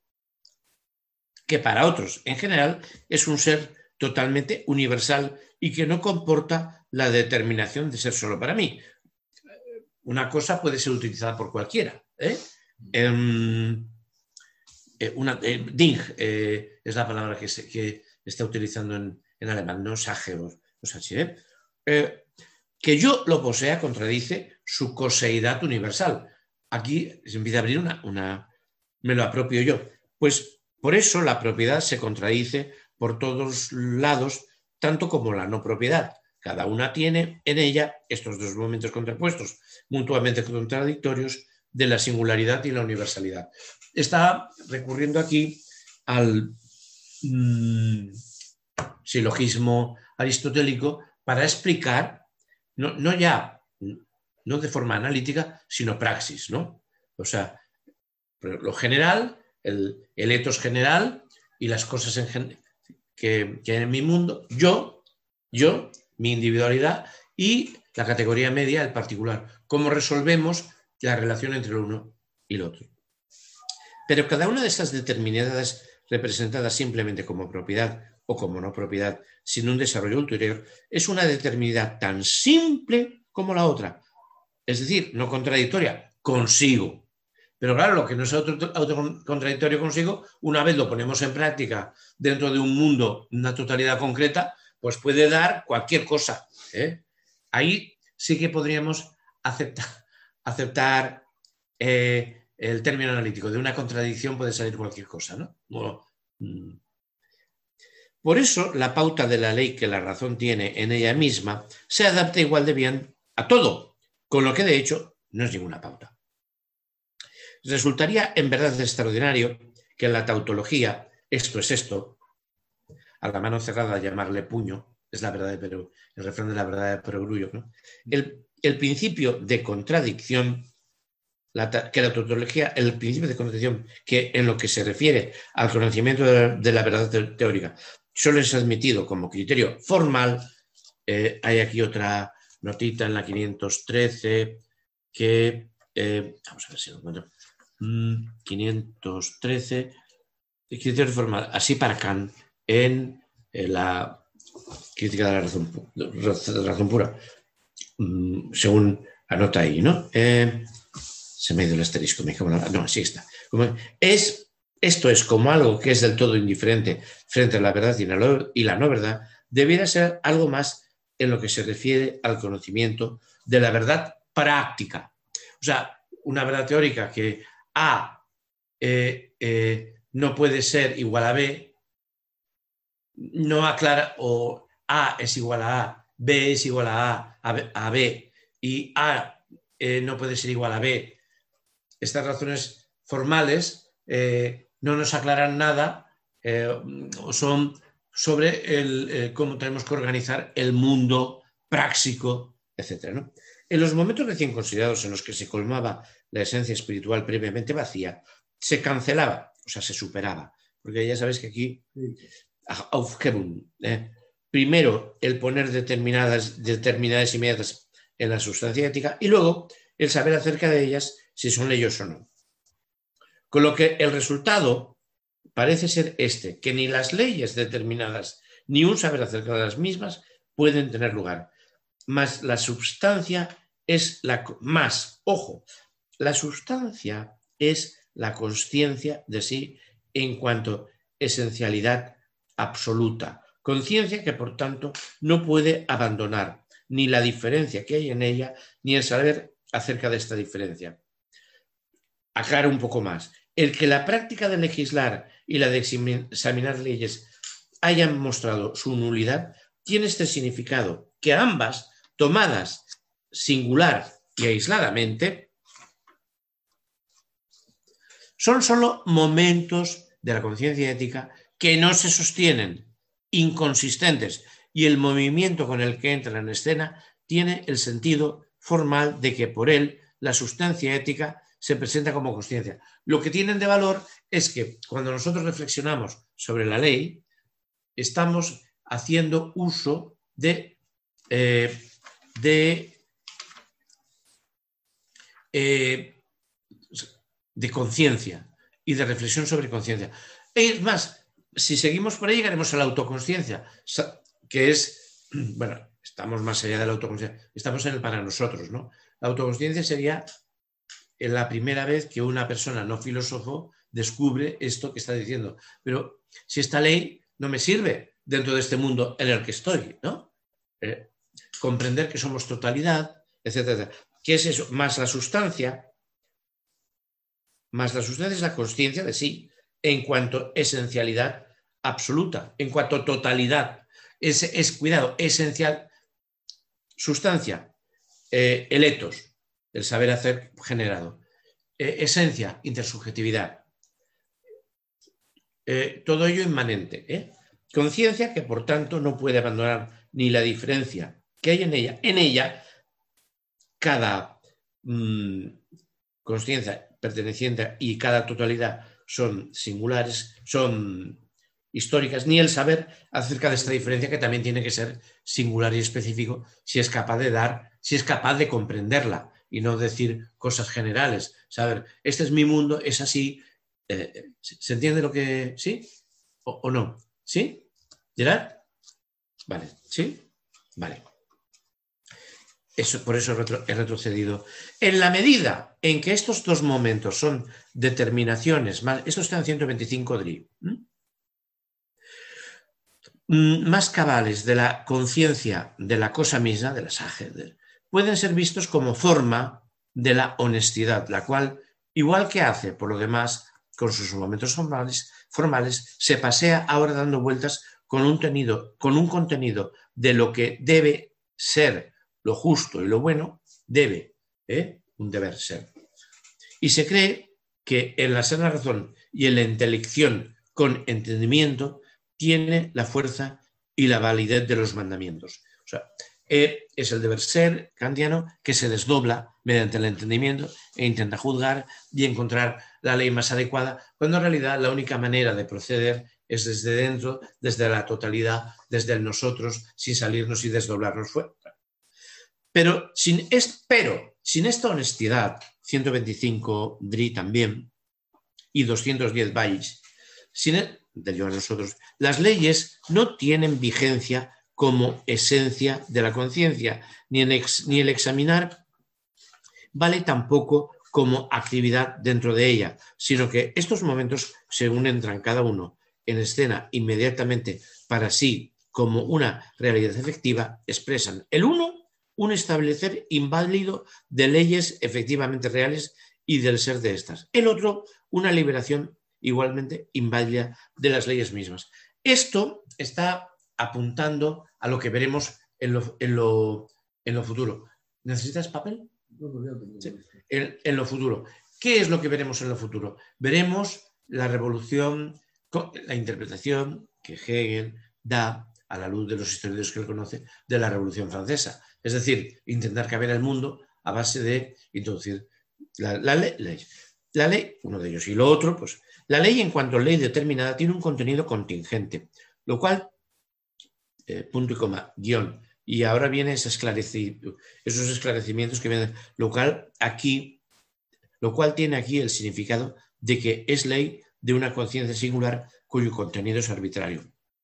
que para otros, en general, es un ser totalmente universal y que no comporta la determinación de ser solo para mí. Una cosa puede ser utilizada por cualquiera. ¿eh? Eh, una, eh, Ding eh, es la palabra que, se, que está utilizando en, en alemán, no Sage o, o Sache, ¿eh? Eh, que yo lo posea contradice su coseidad universal. Aquí se empieza a abrir una, una... me lo apropio yo. Pues por eso la propiedad se contradice por todos lados, tanto como la no propiedad. Cada una tiene en ella estos dos momentos contrapuestos, mutuamente contradictorios, de la singularidad y la universalidad. Está recurriendo aquí al mmm, silogismo aristotélico para explicar, no, no ya, no de forma analítica, sino praxis, ¿no? O sea, lo general, el, el etos general y las cosas en, que, que en mi mundo, yo, yo, mi individualidad y la categoría media, el particular. Cómo resolvemos la relación entre el uno y el otro. Pero cada una de estas determinadas representadas simplemente como propiedad o como no propiedad, sin un desarrollo ulterior, es una determinidad tan simple como la otra. Es decir, no contradictoria, consigo. Pero claro, lo que no es autocontradictorio consigo, una vez lo ponemos en práctica dentro de un mundo, una totalidad concreta, pues puede dar cualquier cosa, ¿eh? Ahí sí que podríamos aceptar, aceptar eh, el término analítico. De una contradicción puede salir cualquier cosa, ¿no? Bueno, por eso la pauta de la ley que la razón tiene en ella misma se adapta igual de bien a todo, con lo que de hecho no es ninguna pauta. Resultaría en verdad extraordinario que en la tautología, esto es esto, a la mano cerrada llamarle puño, es la verdad de Perú, el refrán de la verdad de Perogrullo, ¿no? El, el principio de contradicción, la, que la tautología, el principio de contradicción, que en lo que se refiere al conocimiento de la, de la verdad teórica, solo es admitido como criterio formal. Eh, hay aquí otra notita en la quinientos trece que, eh, vamos a ver si lo encuentro, mm, quinientos trece, el criterio formal, así para Kant, en eh, la crítica de la razón, de la razón pura, mm, según anota ahí, ¿no? Eh, se me ha ido el asterisco, me cago en la... No, así está. Es, esto es como algo que es del todo indiferente frente a la verdad y la no verdad, debiera ser algo más en lo que se refiere al conocimiento de la verdad práctica. O sea, una verdad teórica que A eh, eh, no puede ser igual a B, no aclara, o A es igual a A, B es igual a A, a B, a B y A eh, no puede ser igual a B. Estas razones formales eh, no nos aclaran nada, eh, son sobre el, eh, cómo tenemos que organizar el mundo práctico, etcétera, ¿no? En los momentos recién considerados en los que se colmaba la esencia espiritual previamente vacía, se cancelaba, o sea, se superaba, porque ya sabéis que aquí, Aufhebung, eh, primero el poner determinadas, determinadas inmediatas en la sustancia ética y luego el saber acerca de ellas si son leyes o no. Con lo que el resultado parece ser este, que ni las leyes determinadas ni un saber acerca de las mismas pueden tener lugar. Más la sustancia es la... Más, ojo, la sustancia es la consciencia de sí en cuanto esencialidad absoluta. Conciencia que, por tanto, no puede abandonar ni la diferencia que hay en ella, ni el saber acerca de esta diferencia. Aclaro un poco más. El que la práctica de legislar y la de examinar leyes hayan mostrado su nulidad tiene este significado, que ambas, tomadas singular y aisladamente, son solo momentos de la conciencia ética que no se sostienen, inconsistentes, y el movimiento con el que entra en escena tiene el sentido formal de que por él la sustancia ética se presenta como consciencia. Lo que tienen de valor es que cuando nosotros reflexionamos sobre la ley, estamos haciendo uso de, eh, de, eh, de conciencia y de reflexión sobre conciencia. Es más, si seguimos por ahí llegaremos a la autoconsciencia, que es, bueno, estamos más allá de la autoconsciencia, estamos en el para nosotros, ¿no? La autoconsciencia sería la primera vez que una persona no filósofo descubre esto que está diciendo. Pero si esta ley no me sirve dentro de este mundo en el que estoy, ¿no? Eh, comprender que somos totalidad, etcétera. ¿Qué es eso? Más la sustancia, más la sustancia es la consciencia de sí, en cuanto esencialidad absoluta, en cuanto totalidad. Es, es cuidado, esencial, sustancia, eh, el etos, el saber hacer generado. Eh, esencia, intersubjetividad. Eh, todo ello inmanente. ¿eh? Conciencia que, por tanto, no puede abandonar ni la diferencia que hay en ella. En ella, cada mmm, conciencia perteneciente y cada totalidad son singulares, son históricas, ni el saber acerca de esta diferencia, que también tiene que ser singular y específico si es capaz de dar, si es capaz de comprenderla y no decir cosas generales. Saber, este es mi mundo, es así. Eh, ¿Se entiende lo que...? ¿Sí? ¿O, o no? ¿Sí? ¿Gerard? Vale. ¿Sí? Vale. Eso, por eso retro, he retrocedido. En la medida en que estos dos momentos son determinaciones, más, esto está en ciento veinticinco Dri, ¿m? más cabales de la conciencia de la cosa misma, de la Saje, pueden ser vistos como forma de la honestidad, la cual, igual que hace por lo demás con sus momentos formales, formales se pasea ahora dando vueltas con un, tenido, con un contenido de lo que debe ser lo justo y lo bueno, debe, ¿eh? un deber ser. Y se cree que en la sana razón y en la intelección con entendimiento tiene la fuerza y la validez de los mandamientos. O sea, eh, es el deber ser kantiano que se desdobla mediante el entendimiento e intenta juzgar y encontrar la ley más adecuada, cuando en realidad la única manera de proceder es desde dentro, desde la totalidad, desde el nosotros, sin salirnos y desdoblarnos fuera. Pero sin, es, pero sin esta honestidad, ciento veinticinco Dri también, y doscientos diez Valls, sin el, del yo a nosotros, las leyes no tienen vigencia como esencia de la conciencia, ni, ni el examinar vale tampoco como actividad dentro de ella, sino que estos momentos, según entran cada uno en escena inmediatamente para sí como una realidad efectiva, expresan el uno un establecer inválido de leyes efectivamente reales y del ser de estas. El otro, una liberación igualmente inválida de las leyes mismas. Esto está apuntando a lo que veremos en lo, en lo, en lo futuro. ¿Necesitas papel? Sí. En, en lo futuro. ¿Qué es lo que veremos en lo futuro? Veremos la revolución, la interpretación que Hegel da a la luz de los historiadores que él conoce de la Revolución Francesa. Es decir, intentar caber el mundo a base de introducir la, la, ley, la ley, uno de ellos. Y lo otro, pues la ley en cuanto a ley determinada tiene un contenido contingente, lo cual, eh, punto y coma, guión, y ahora viene ese esclarecimiento, esos esclarecimientos que vienen, lo cual aquí, lo cual tiene aquí el significado de que es ley de una conciencia singular cuyo contenido es arbitrario.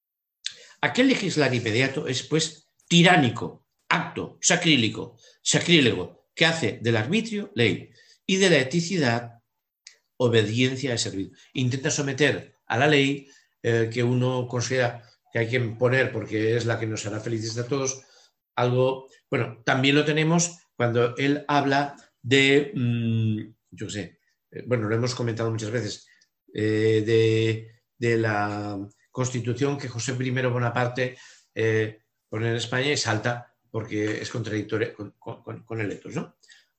Aquel legislar inmediato es, pues, tiránico, acto, sacrílico, sacrílego, que hace del arbitrio ley y de la eticidad obediencia de servir. Intenta someter a la ley eh, que uno considera que hay que poner porque es la que nos hará felices a todos, algo, bueno, también lo tenemos cuando él habla de, mmm, yo sé, eh, bueno, lo hemos comentado muchas veces, eh, de, de la Constitución que José primero Bonaparte eh, pone en España y salta porque es contradictorio con, con, con el etos, ¿no?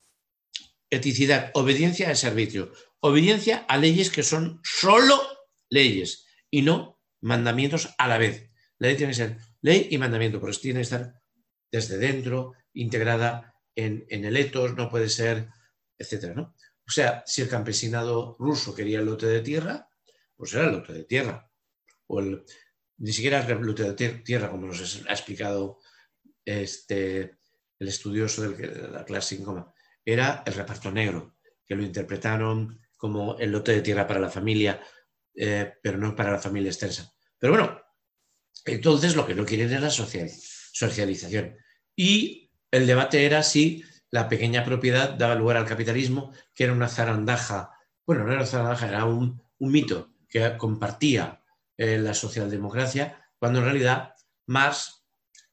Eticidad, obediencia al servicio, obediencia a leyes que son solo leyes y no mandamientos a la vez. La ley tiene que ser ley y mandamiento, pero tiene que estar desde dentro, integrada en, en el etos, no puede ser, etcétera, ¿no? O sea, si el campesinado ruso quería el lote de tierra, pues era el lote de tierra. O el, ni siquiera el lote de tierra, como nos ha explicado este, el estudioso del, de la clase sin coma, era el reparto negro, que lo interpretaron como el lote de tierra para la familia, eh, pero no para la familia extensa. Pero bueno, entonces lo que no quieren es la social, socialización. Y el debate era si la pequeña propiedad daba lugar al capitalismo, que era una zarandaja, bueno, no era una zarandaja, era un, un mito que compartía eh, la socialdemocracia, cuando en realidad Marx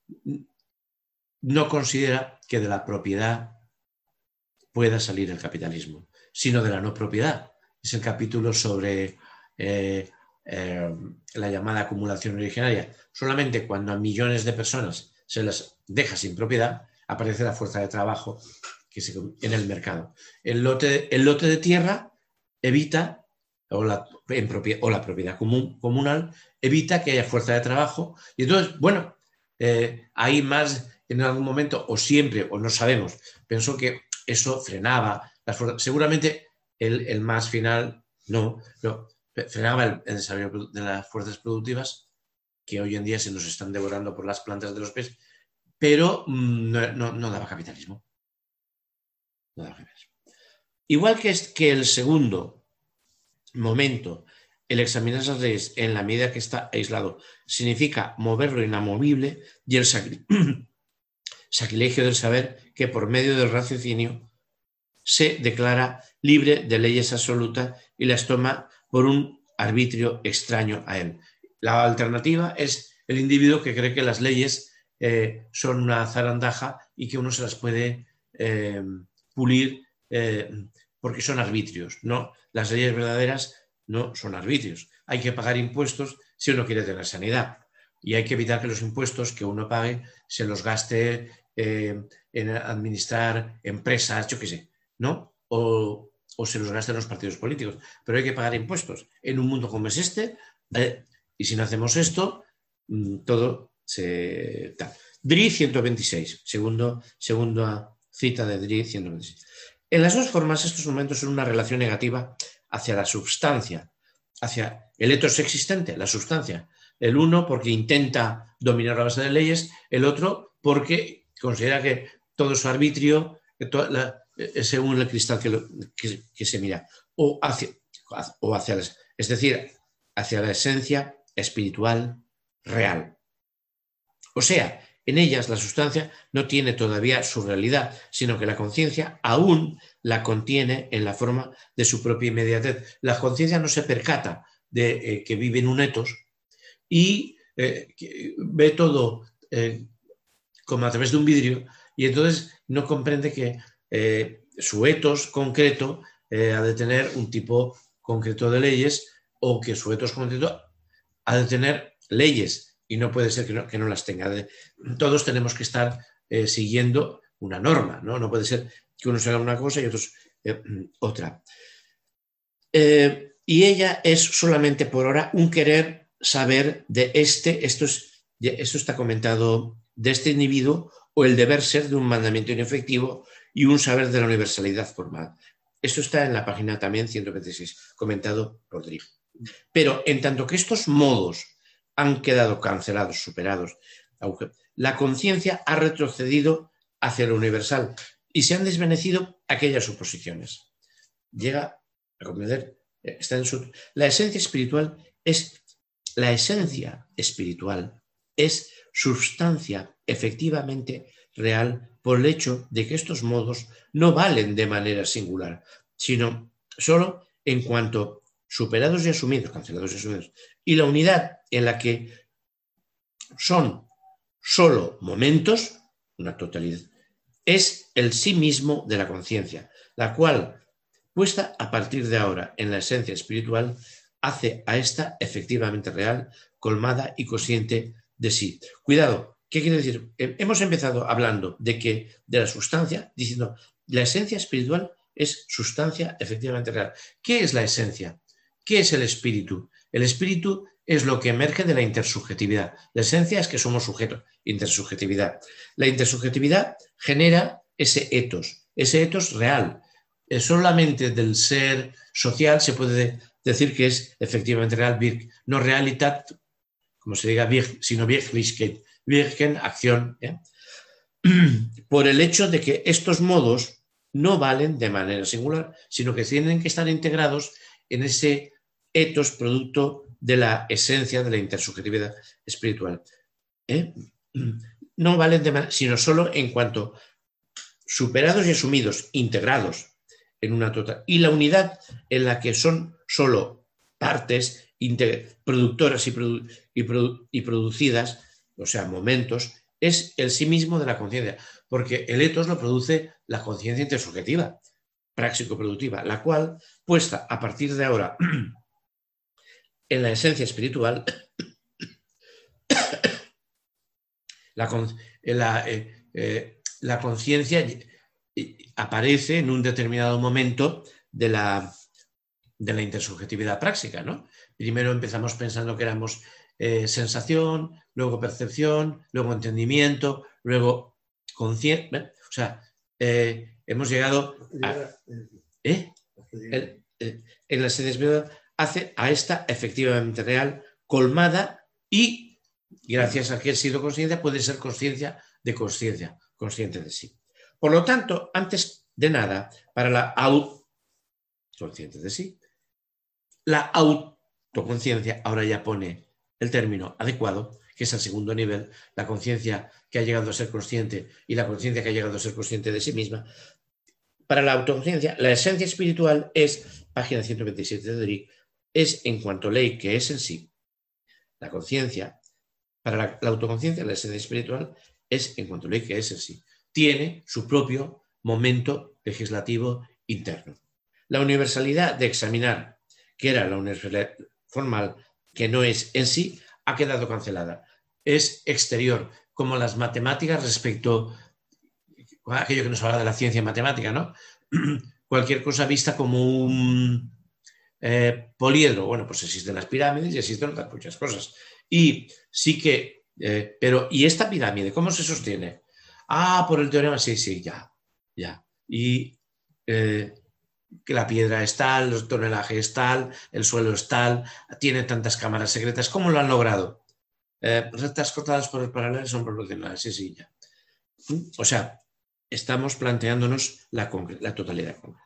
no considera que de la propiedad pueda salir el capitalismo, sino de la no propiedad. Es el capítulo sobre eh, eh, la llamada acumulación originaria. Solamente cuando a millones de personas se las deja sin propiedad, aparece la fuerza de trabajo que se, en el mercado. El lote, el lote de tierra evita, o la, en propiedad, o la propiedad común, comunal, evita que haya fuerza de trabajo. Y entonces, bueno, eh, hay más en algún momento, o siempre, o no sabemos, pensó que eso frenaba las fuerzas. Seguramente el, el más final no, no. frenaba el, el desarrollo de las fuerzas productivas que hoy en día se nos están devorando por las plantas de los pies, pero mmm, no, no, no daba capitalismo. No daba capitalismo. Igual que, es, que el segundo momento, el examinar esas leyes en la medida que está aislado, significa mover lo inamovible, y el sacri sacrilegio del saber, que por medio del raciocinio se declara libre de leyes absolutas y las toma por un arbitrio extraño a él. La alternativa es el individuo que cree que las leyes eh, son una zarandaja y que uno se las puede eh, pulir eh, porque son arbitrios. No, las leyes verdaderas no son arbitrios. Hay que pagar impuestos si uno quiere tener sanidad, y hay que evitar que los impuestos que uno pague se los gaste eh, en administrar empresas, yo qué sé, ¿no? O, o se los gasten los partidos políticos. Pero hay que pagar impuestos. En un mundo como es este, eh, y si no hacemos esto, todo se... Tal. Drie ciento veintiséis, segundo, segunda cita de Drie ciento veintiséis. En las dos formas, estos momentos son una relación negativa hacia la substancia, hacia el etos existente, la substancia. El uno porque intenta dominar la base de leyes, el otro porque considera que todo su arbitrio, que toda la, según el cristal que, lo, que, que se mira, o hacia, o hacia las, es decir, hacia la esencia espiritual real. O sea, en ellas la sustancia no tiene todavía su realidad, sino que la conciencia aún la contiene en la forma de su propia inmediatez. La conciencia no se percata de eh, que vive en un etos y eh, ve todo eh, como a través de un vidrio, y entonces no comprende que eh, su etos concreto eh, ha de tener un tipo concreto de leyes, o que su etos concreto ha de tener leyes, y no puede ser que no, que no las tenga. Todos tenemos que estar eh, siguiendo una norma, ¿no? No puede ser que unos hagan una cosa y otros eh, otra. Eh, y ella es solamente por ahora un querer saber de este, esto, es, esto está comentado, de este individuo, o el deber ser de un mandamiento inefectivo y un saber de la universalidad formal. Esto está en la página también ciento veintiséis, comentado por Drie. Pero en tanto que estos modos han quedado cancelados, superados, la conciencia ha retrocedido hacia lo universal y se han desvanecido aquellas suposiciones. Llega a comprender, está en su, la esencia espiritual es la esencia espiritual es sustancia efectivamente real por el hecho de que estos modos no valen de manera singular, sino solo en cuanto superados y asumidos, cancelados y asumidos, y la unidad en la que son solo momentos, una totalidad, es el sí mismo de la conciencia, la cual, puesta a partir de ahora en la esencia espiritual, hace a esta efectivamente real, colmada y consciente de sí. Cuidado, ¿qué quiere decir? Hemos empezado hablando de que de la sustancia, diciendo la esencia espiritual es sustancia efectivamente real. ¿Qué es la esencia? ¿Qué es el espíritu? El espíritu es lo que emerge de la intersubjetividad. La esencia es que somos sujetos, intersubjetividad. La intersubjetividad genera ese etos, ese etos real. Solamente del ser social se puede decir que es efectivamente real, no realitat, como se diga, sino Wirklichkeit, Wirken, acción, ¿eh? Por el hecho de que estos modos no valen de manera singular, sino que tienen que estar integrados en ese etos producto de la esencia de la intersubjetividad espiritual. ¿Eh? No valen de manera, sino solo en cuanto superados y asumidos, integrados en una total. Y la unidad en la que son solo partes productoras y, produ y, produ y producidas, o sea, momentos, es el sí mismo de la conciencia, porque el etos lo produce la conciencia intersubjetiva, práctico-productiva, la cual, puesta a partir de ahora en la esencia espiritual, la, la, eh, eh, la conciencia aparece en un determinado momento de la, de la intersubjetividad práctica, ¿no? Primero empezamos pensando que éramos eh, sensación, luego percepción, luego entendimiento, luego conciencia. O sea, eh, hemos llegado a, ¿eh? El, eh, en la esencia espiritual hace a esta efectivamente real, colmada y, gracias a que he sido conciencia, puede ser conciencia de conciencia, consciente de sí. Por lo tanto, antes de nada, para la autoconsciente de sí, la autoconciencia ahora ya pone el término adecuado, que es el segundo nivel, la conciencia que ha llegado a ser consciente y la conciencia que ha llegado a ser consciente de sí misma. Para la autoconciencia, la esencia espiritual es, página ciento veintisiete de Doric, es en cuanto ley que es en sí. La conciencia, para la, la autoconciencia, la esencia espiritual es en cuanto ley que es en sí. Tiene su propio momento legislativo interno. La universalidad de examinar, que era la universalidad formal, que no es en sí, ha quedado cancelada. Es exterior, como las matemáticas respecto a aquello que nos habla de la ciencia matemática, ¿no? Cualquier cosa vista como un eh, poliedro. Bueno, pues existen las pirámides y existen otras muchas cosas. Y sí que, eh, pero ¿y esta pirámide cómo se sostiene? Ah, por el teorema, sí, sí, ya, ya. Y eh, que la piedra es tal, el tonelaje es tal, el suelo es tal, tiene tantas cámaras secretas. ¿Cómo lo han logrado? Eh, rectas cortadas por el paralelo son proporcionales, sí, sí, ya. O sea, estamos planteándonos la, la totalidad concreta.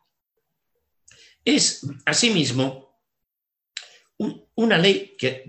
Es, asimismo, un, una ley que...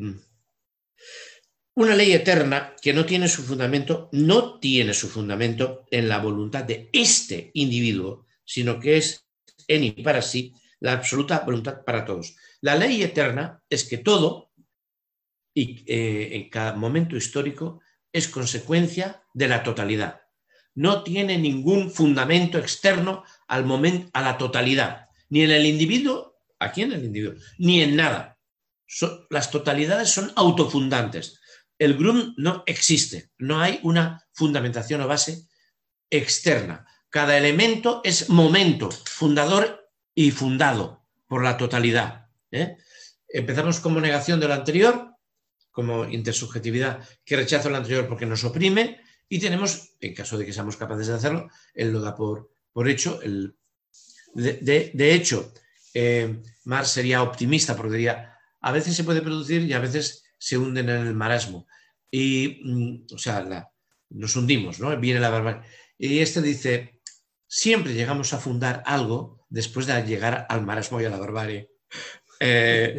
Una ley eterna que no tiene su fundamento, no tiene su fundamento en la voluntad de este individuo, sino que es en y para sí la absoluta voluntad para todos. La ley eterna es que todo, y eh, en cada momento histórico, es consecuencia de la totalidad. No tiene ningún fundamento externo al momento, a la totalidad, ni en el individuo, aquí en el individuo, ni en nada. So, las totalidades son autofundantes. El Grund no existe, no hay una fundamentación o base externa. Cada elemento es momento, fundador y fundado por la totalidad. ¿eh? Empezamos como negación de lo anterior, como intersubjetividad que rechaza lo anterior porque nos oprime, y tenemos, en caso de que seamos capaces de hacerlo, él lo da por, por hecho. El, de, de, de hecho, eh, Marx sería optimista porque diría, a veces se puede producir y a veces se hunden en el marasmo. Y, mm, o sea, la, nos hundimos, ¿no? Viene la barbarie. Y este dice, siempre llegamos a fundar algo después de llegar al marasmo y a la barbarie. Eh,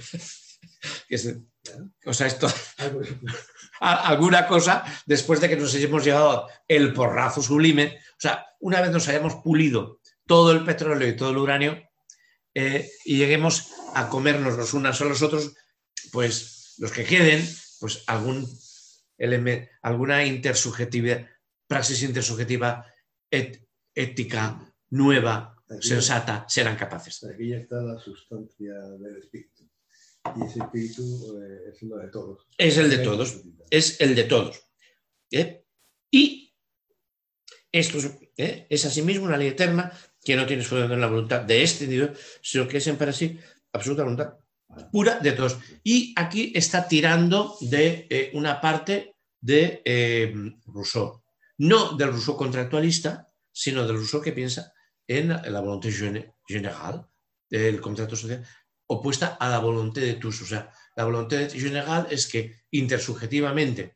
es, o sea, esto... alguna cosa después de que nos hayamos llegado el porrazo sublime. O sea, una vez nos hayamos pulido todo el petróleo y todo el uranio eh, y lleguemos a comernos los unos a los otros, pues los que queden, pues algún elemento, alguna intersubjetividad, praxis intersubjetiva et, ética nueva, aquí sensata, serán capaces. Aquí ya está la sustancia del espíritu. Y ese espíritu eh, es el de todos. Es el de todos. Es el de todos. ¿Eh? Y esto es, ¿eh? es asimismo una ley eterna que no tiene su fundamento en la voluntad de este individuo, sino que es en para sí absoluta voluntad pura de todos. Y aquí está tirando de eh, una parte de eh, Rousseau. No del Rousseau contractualista, sino del Rousseau que piensa en la voluntad general, del contrato social, opuesta a la voluntad de tous. O sea, la voluntad general es que intersubjetivamente,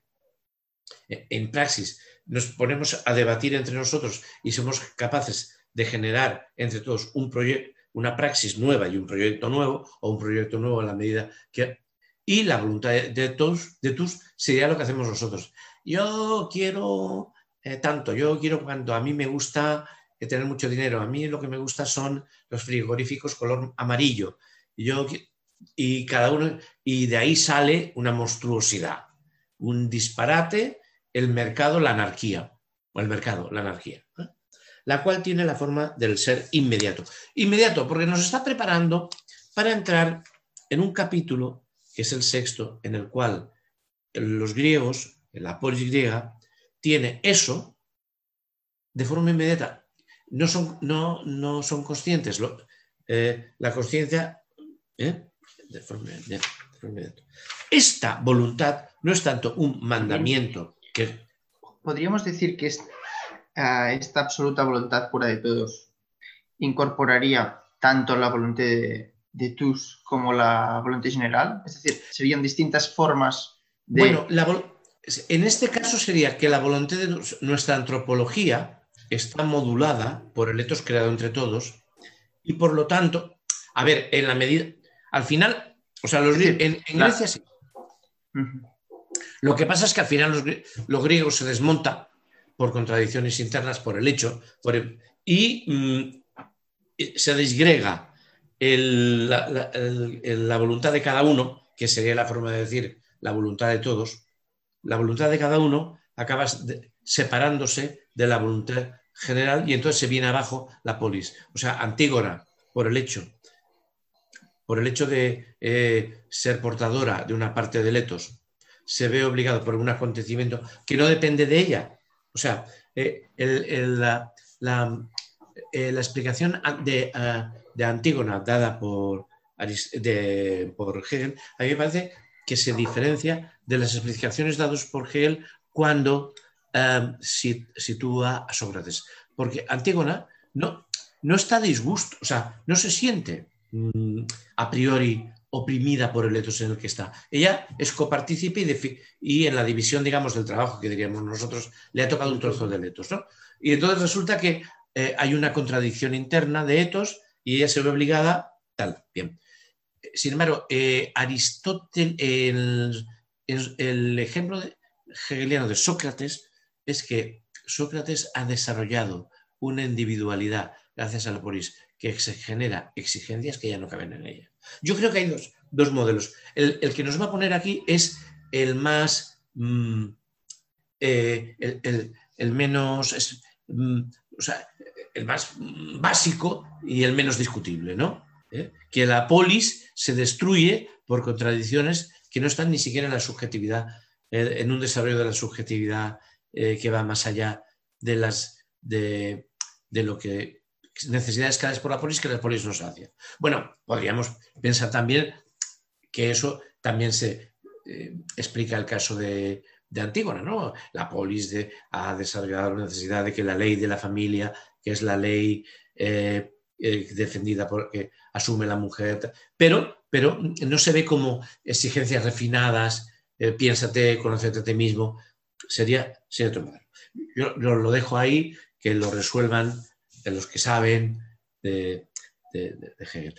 en praxis, nos ponemos a debatir entre nosotros y somos capaces de generar entre todos un proyecto, una praxis nueva y un proyecto nuevo, o un proyecto nuevo en la medida que... Y la voluntad de tous, de tous sería lo que hacemos nosotros. Yo quiero eh, tanto, yo quiero cuanto, a mí me gusta eh, tener mucho dinero, a mí lo que me gusta son los frigoríficos color amarillo. Yo, y cada uno, y de ahí sale una monstruosidad, un disparate, el mercado, la anarquía, o el mercado, la anarquía, ¿eh? La cual tiene la forma del ser inmediato. Inmediato, porque nos está preparando para entrar en un capítulo, que es el sexto, en el cual los griegos, la polis griega, tiene eso de forma inmediata. No son, no, no son conscientes. Lo, eh, la conciencia... ¿Eh? De forma, de forma inmediata. Esta voluntad no es tanto un mandamiento que... Podríamos decir que es, uh, esta absoluta voluntad pura de todos incorporaría tanto la voluntad de, de tous como la volonté general? Es decir, ¿serían distintas formas de...? Bueno, la, en este caso sería que la voluntad de nuestra antropología está modulada por el etos creado entre todos y por lo tanto, a ver, en la medida... Al final, o sea, los, decir, en, en la... Grecia sí. Uh-huh. Lo que pasa es que al final los, los griegos se desmonta por contradicciones internas, por el hecho, por el, y mmm, se disgrega el, la, la, el, la voluntad de cada uno, que sería la forma de decir la voluntad de todos. La voluntad de cada uno acaba de, separándose de la voluntad general y entonces se viene abajo la polis. O sea, Antígona, por el hecho, por el hecho de eh, ser portadora de una parte del etos, se ve obligado por un acontecimiento que no depende de ella. O sea, eh, el, el, la, la, eh, la explicación de, uh, de Antígona dada por, de, por Hegel, a mí me parece que se diferencia de las explicaciones dadas por Hegel cuando uh, sitúa a Sócrates. Porque Antígona no, no está a disgusto, o sea, no se siente mmm, a priori oprimida por el etos en el que está. Ella es copartícipe y, y en la división, digamos, del trabajo que diríamos nosotros, le ha tocado un trozo del etos, ¿no? Y entonces resulta que eh, hay una contradicción interna de etos y ella se ve obligada, tal, bien. Sin embargo, eh, Aristóteles, el, el, el ejemplo de, hegeliano de Sócrates es que Sócrates ha desarrollado una individualidad gracias a la polis que se genera exigencias que ya no caben en ella. Yo creo que hay dos, dos modelos. El, el que nos va a poner aquí es el más, mmm, eh, el, el, el menos, es, mmm, o sea, el más básico y el menos discutible, ¿no? ¿Eh? Que la polis se destruye por contradicciones que no están ni siquiera en la subjetividad, eh, en un desarrollo de la subjetividad eh, que va más allá de las de, de lo que necesidades creadas por la polis que la polis nos hace. Bueno, podríamos pensar también que eso también se eh, explica el caso de, de Antígona, ¿no? La polis de, ha desarrollado la necesidad de que la ley de la familia, que es la ley eh, eh, defendida por que asume la mujer, pero, pero no se ve como exigencias refinadas, eh, piénsate, conócete a ti mismo, sería, sería otro modelo. Yo, yo lo dejo ahí, que lo resuelvan de los que saben de, de, de, de Hegel.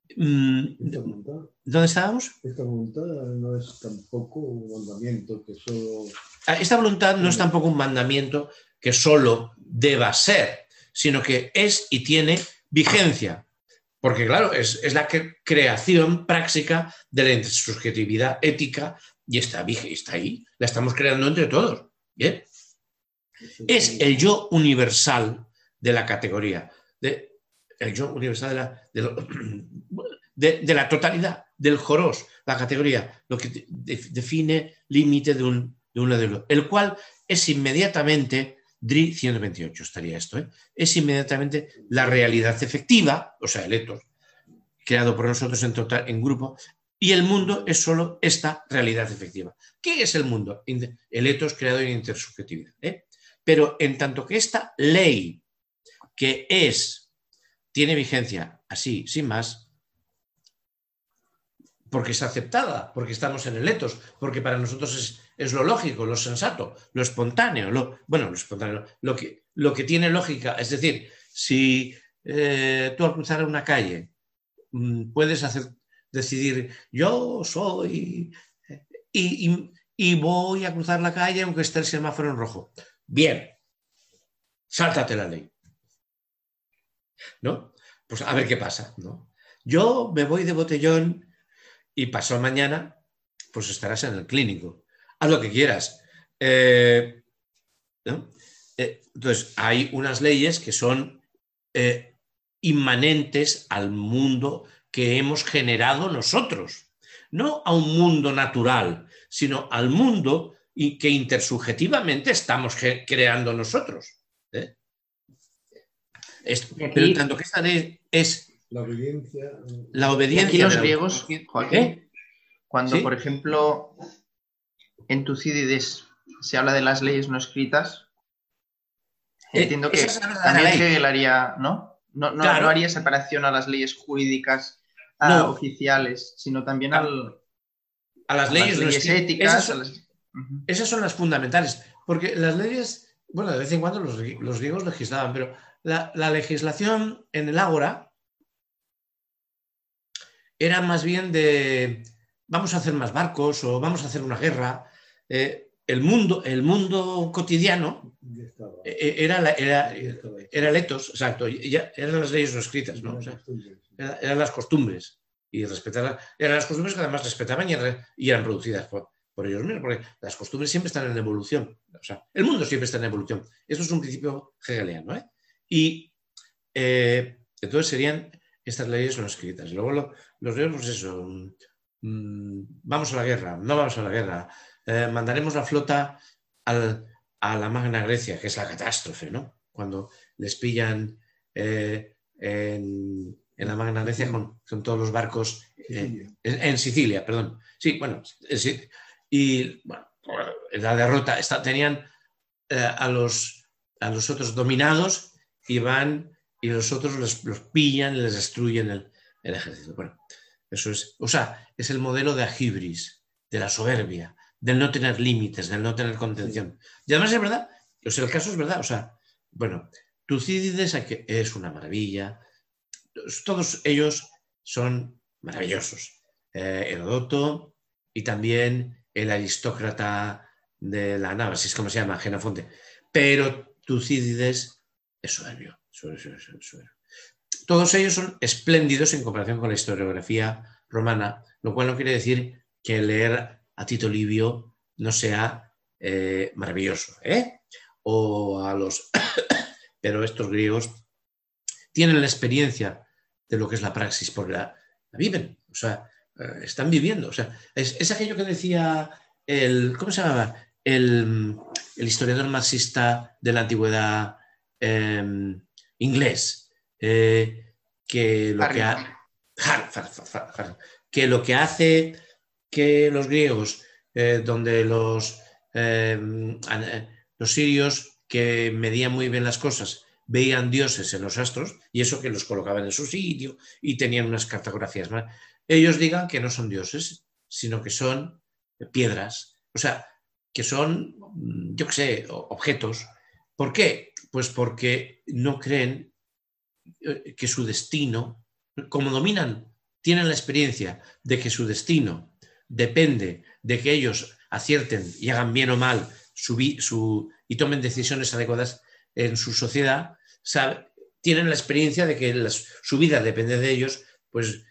¿Dónde estábamos? Esta voluntad no es tampoco un mandamiento que solo... Esta voluntad no es tampoco un mandamiento que solo deba ser, sino que es y tiene vigencia. Porque, claro, es, es la creación práctica de la intersubjetividad ética y está, está ahí, la estamos creando entre todos. ¿Bien? Es el yo universal de la categoría, de, el yo universal de la, de, lo, de, de la totalidad, del joros, la categoría, lo que de, define límite de un de uno de los, el cual es inmediatamente, D R I ciento veintiocho estaría esto, ¿eh? Es inmediatamente la realidad efectiva, o sea, el etos, creado por nosotros en, total, en grupo, y el mundo es solo esta realidad efectiva. ¿Qué es el mundo? El etos creado en intersubjetividad, ¿eh? Pero en tanto que esta ley que es, tiene vigencia así, sin más, porque es aceptada, porque estamos en el etos, porque para nosotros es, es lo lógico, lo sensato, lo espontáneo, lo, bueno, lo espontáneo, lo que, lo que tiene lógica. Es decir, si eh, tú al cruzar una calle mmm, puedes hacer, decidir, yo soy y, y, y voy a cruzar la calle aunque esté el semáforo en rojo. Bien, sáltate la ley, ¿no? Pues a ver qué pasa, ¿no? Yo me voy de botellón y pasado mañana, pues estarás en el clínico. Haz lo que quieras. Eh, ¿no? eh, entonces, hay unas leyes que son eh, inmanentes al mundo que hemos generado nosotros. No a un mundo natural, sino al mundo y que intersubjetivamente estamos creando nosotros. ¿eh? Es, aquí, pero en tanto que esta ley es la obediencia, la obediencia aquí los de la griegos, Joaquín, ¿eh? Cuando, ¿sí? Por ejemplo, en Tucídides se habla de las leyes no escritas, entiendo eh, que también Hegel haría, ¿no? No, no, claro. no haría separación a las leyes jurídicas a no, oficiales, sino también a, al, a las a leyes, las leyes no éticas. esas, A las... uh-huh. esas son las fundamentales, porque las leyes, bueno, de vez en cuando los, los griegos legislaban, pero la, la legislación en el ágora era más bien de vamos a hacer más barcos o vamos a hacer una guerra. Eh, el, mundo, el mundo cotidiano eh, era, la, era, era el etos, exacto, ya, eran las leyes no escritas, ¿no? O sea, eran, eran las costumbres, y respetar, eran las costumbres que además respetaban y, y eran producidas por, por ellos mismos, porque las costumbres siempre están en evolución, o sea, el mundo siempre está en evolución. Esto es un principio hegeliano, ¿eh? Y eh, entonces serían estas leyes no escritas. Luego lo, los griegos, pues eso, mmm, vamos a la guerra, no vamos a la guerra, eh, mandaremos la flota al, a la Magna Grecia, que es la catástrofe, ¿no? Cuando les pillan eh, en, en la Magna Grecia con, con todos los barcos eh, en, en Sicilia, perdón. Sí, bueno, sí, y bueno, la derrota, está, tenían eh, a, los, a los otros dominados y van y los otros los, los pillan y les destruyen el, el ejército. Bueno, eso es, o sea, es el modelo de agibris, de la soberbia, del no tener límites, del no tener contención. Sí. Y además es verdad, o sea, el caso es verdad, o sea, bueno, Tucídides es una maravilla, todos ellos son maravillosos. Eh, Herodoto y también el aristócrata de la nave, así es como se llama, Jenofonte. Pero Tucídides es soberbio. Todos ellos son espléndidos en comparación con la historiografía romana, lo cual no quiere decir que leer a Tito Livio no sea eh, maravilloso, ¿eh? O a los... Pero estos griegos tienen la experiencia de lo que es la praxis, porque la, la viven, o sea, eh, están viviendo. O sea, es, es aquello que decía el... ¿Cómo se llamaba? El, el historiador marxista de la antigüedad eh, inglés, eh, que, lo que, ha, que lo que hace que los griegos, eh, donde los, eh, los sirios que medían muy bien las cosas veían dioses en los astros, y eso que los colocaban en su sitio y tenían unas cartografías más, ellos digan que no son dioses, sino que son piedras, o sea, que son, yo qué sé, objetos. ¿Por qué? Pues porque no creen que su destino, como dominan, tienen la experiencia de que su destino depende de que ellos acierten y hagan bien o mal su, su, y tomen decisiones adecuadas en su sociedad, sabe, tienen la experiencia de que las, su vida depende de ellos, pues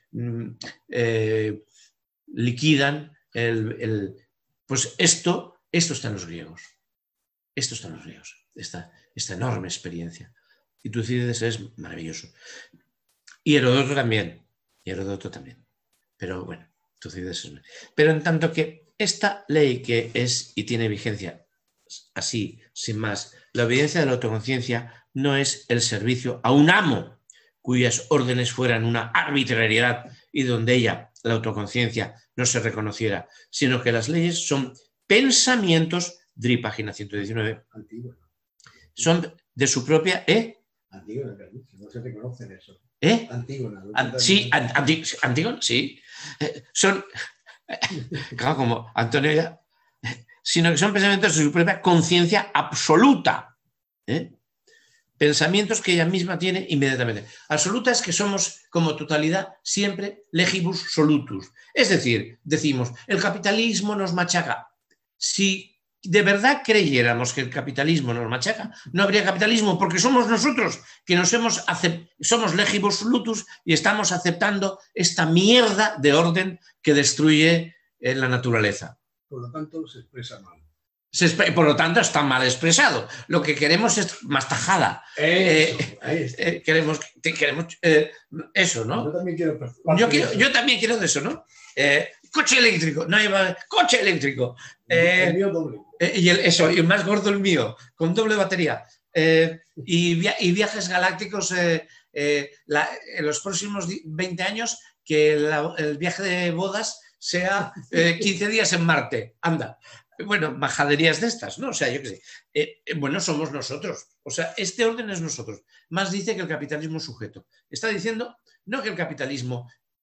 eh, liquidan el, el, pues esto, esto está en los griegos, esto está en los griegos, esta, esta enorme experiencia. Y Tucídides es maravilloso. Y Herodoto también. Y Herodoto también. Pero bueno, Tucídides es... Pero en tanto que esta ley que es y tiene vigencia así, sin más, la obediencia de la autoconciencia no es el servicio a un amo cuyas órdenes fueran una arbitrariedad y donde ella, la autoconciencia, no se reconociera, sino que las leyes son pensamientos, Dri, página ciento diecinueve, Antígona. Son de su propia... ¿eh? Antígona, no se reconocen eso. ¿Eh? Antígona. An sí, an Antígona, sí. Eh, son, eh, claro, como Antonio ya, eh, sino que son pensamientos de su propia conciencia absoluta. ¿Eh? Pensamientos que ella misma tiene inmediatamente. Absoluta es que somos como totalidad siempre legibus solutus. Es decir, decimos, el capitalismo nos machaca. Si de verdad creyéramos que el capitalismo nos machaca, no habría capitalismo, porque somos nosotros que nos hemos somos legibus solutus y estamos aceptando esta mierda de orden que destruye eh, la naturaleza. Por lo tanto, se expresa mal. Se, por lo tanto, está mal expresado. Lo que queremos es más tajada. Eso, eh, ahí está. Eh, queremos queremos eh, eso, ¿no? Yo también quiero, yo, quiero yo también quiero de eso, ¿no? Eh, coche eléctrico, no iba, coche eléctrico. Eh, el mío doble. Eh, y el, eso, y el más gordo el mío, con doble batería. Eh, y, via y viajes galácticos eh, eh, la, en los próximos veinte años, que la, el viaje de bodas sea eh, quince días en Marte. Anda. Bueno, majaderías de estas, ¿no? O sea, yo qué sé. Eh, bueno, somos nosotros. O sea, este orden es nosotros. Más dice que el capitalismo es sujeto. Está diciendo no que el capitalismo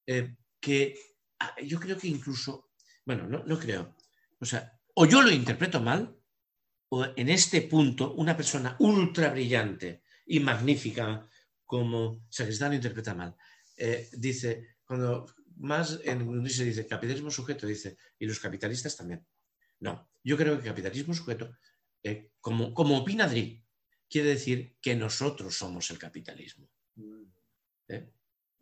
eh, que yo creo que incluso, bueno, no, no creo, o sea, o yo lo interpreto mal, o en este punto una persona ultra brillante y magnífica como Sacristán lo interpreta mal. Eh, dice, cuando más en se dice capitalismo sujeto, dice, y los capitalistas también. No, yo creo que capitalismo sujeto, eh, como, como opina Dri, quiere decir que nosotros somos el capitalismo. ¿Eh?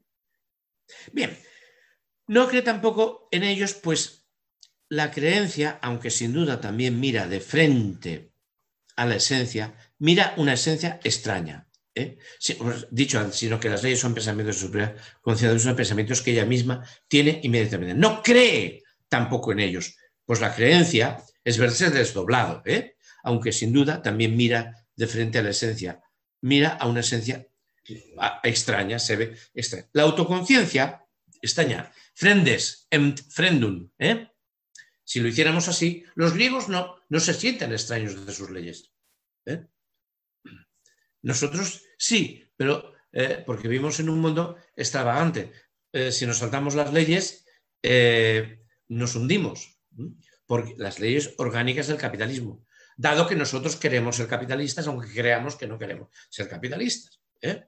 Bien, no cree tampoco en ellos, pues la creencia, aunque sin duda también mira de frente a la esencia, mira una esencia extraña. ¿eh? Sí, pues, dicho antes, sino que las leyes son pensamientos de superior conciencia, son pensamientos que ella misma tiene inmediatamente. No cree tampoco en ellos, pues la creencia es verse desdoblado, ¿eh? aunque sin duda también mira de frente a la esencia, mira a una esencia extraña, se ve extraña. La autoconciencia extraña, frendes, frendum, ¿eh? Si lo hiciéramos así, los griegos no, no se sienten extraños de sus leyes. ¿eh? Nosotros sí, pero eh, porque vivimos en un mundo extravagante. Eh, si nos saltamos las leyes, eh, nos hundimos. ¿eh? Porque las leyes orgánicas del capitalismo, dado que nosotros queremos ser capitalistas, aunque creamos que no queremos ser capitalistas. ¿eh?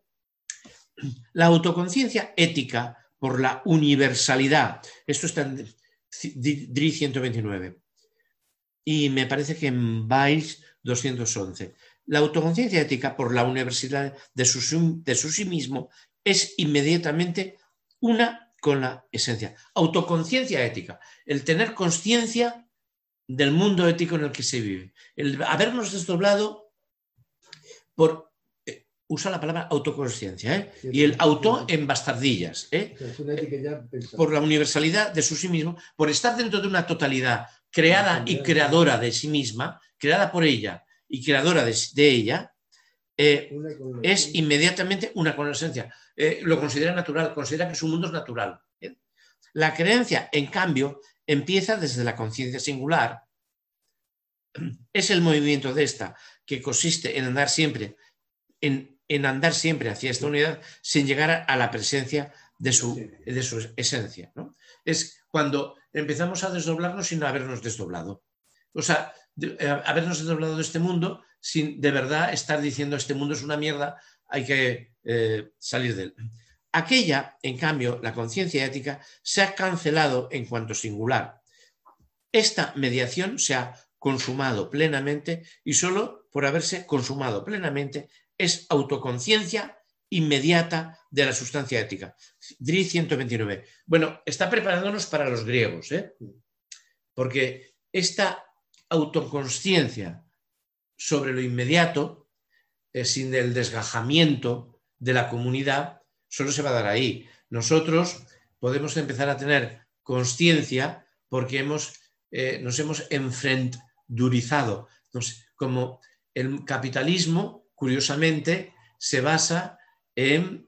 La autoconciencia ética por la universalidad. Esto está en Dri ciento veintinueve. Y me parece que en Bayes doscientos once. La autoconciencia ética por la universalidad de su, de su sí mismo es inmediatamente una con la esencia. Autoconciencia ética. El tener conciencia del mundo ético en el que se vive. El habernos desdoblado por... Usa la palabra autoconsciencia, ¿eh? Sí, y el auto en bastardillas, ¿eh? Es una ética ya pensada. Por la universalidad de su sí mismo, por estar dentro de una totalidad creada y creadora de sí misma, creada por ella y creadora de, de ella, eh, es inmediatamente una con la esencia. Eh, lo considera natural, considera que su mundo es natural. ¿eh? La creencia, en cambio, empieza desde la conciencia singular. Es el movimiento de esta que consiste en andar siempre en en andar siempre hacia esta unidad sin llegar a la presencia de su, de su esencia. ¿no? Es cuando empezamos a desdoblarnos sin habernos desdoblado. O sea, de, habernos desdoblado de este mundo sin de verdad estar diciendo este mundo es una mierda, hay que eh, salir de él. Aquella, en cambio, la conciencia ética, se ha cancelado en cuanto singular. Esta mediación se ha consumado plenamente y solo por haberse consumado plenamente es autoconciencia inmediata de la sustancia ética. Dri ciento veintinueve. Bueno, está preparándonos para los griegos, ¿eh? porque esta autoconsciencia sobre lo inmediato, eh, sin el desgajamiento de la comunidad, solo se va a dar ahí. Nosotros podemos empezar a tener consciencia porque hemos, eh, nos hemos enfrendurizado. Nos, como el capitalismo, curiosamente, se basa en,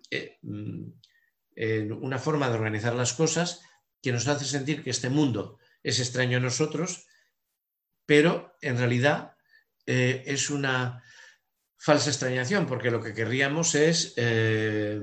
en una forma de organizar las cosas que nos hace sentir que este mundo es extraño a nosotros, pero en realidad eh, es una falsa extrañación, porque lo que querríamos es, eh,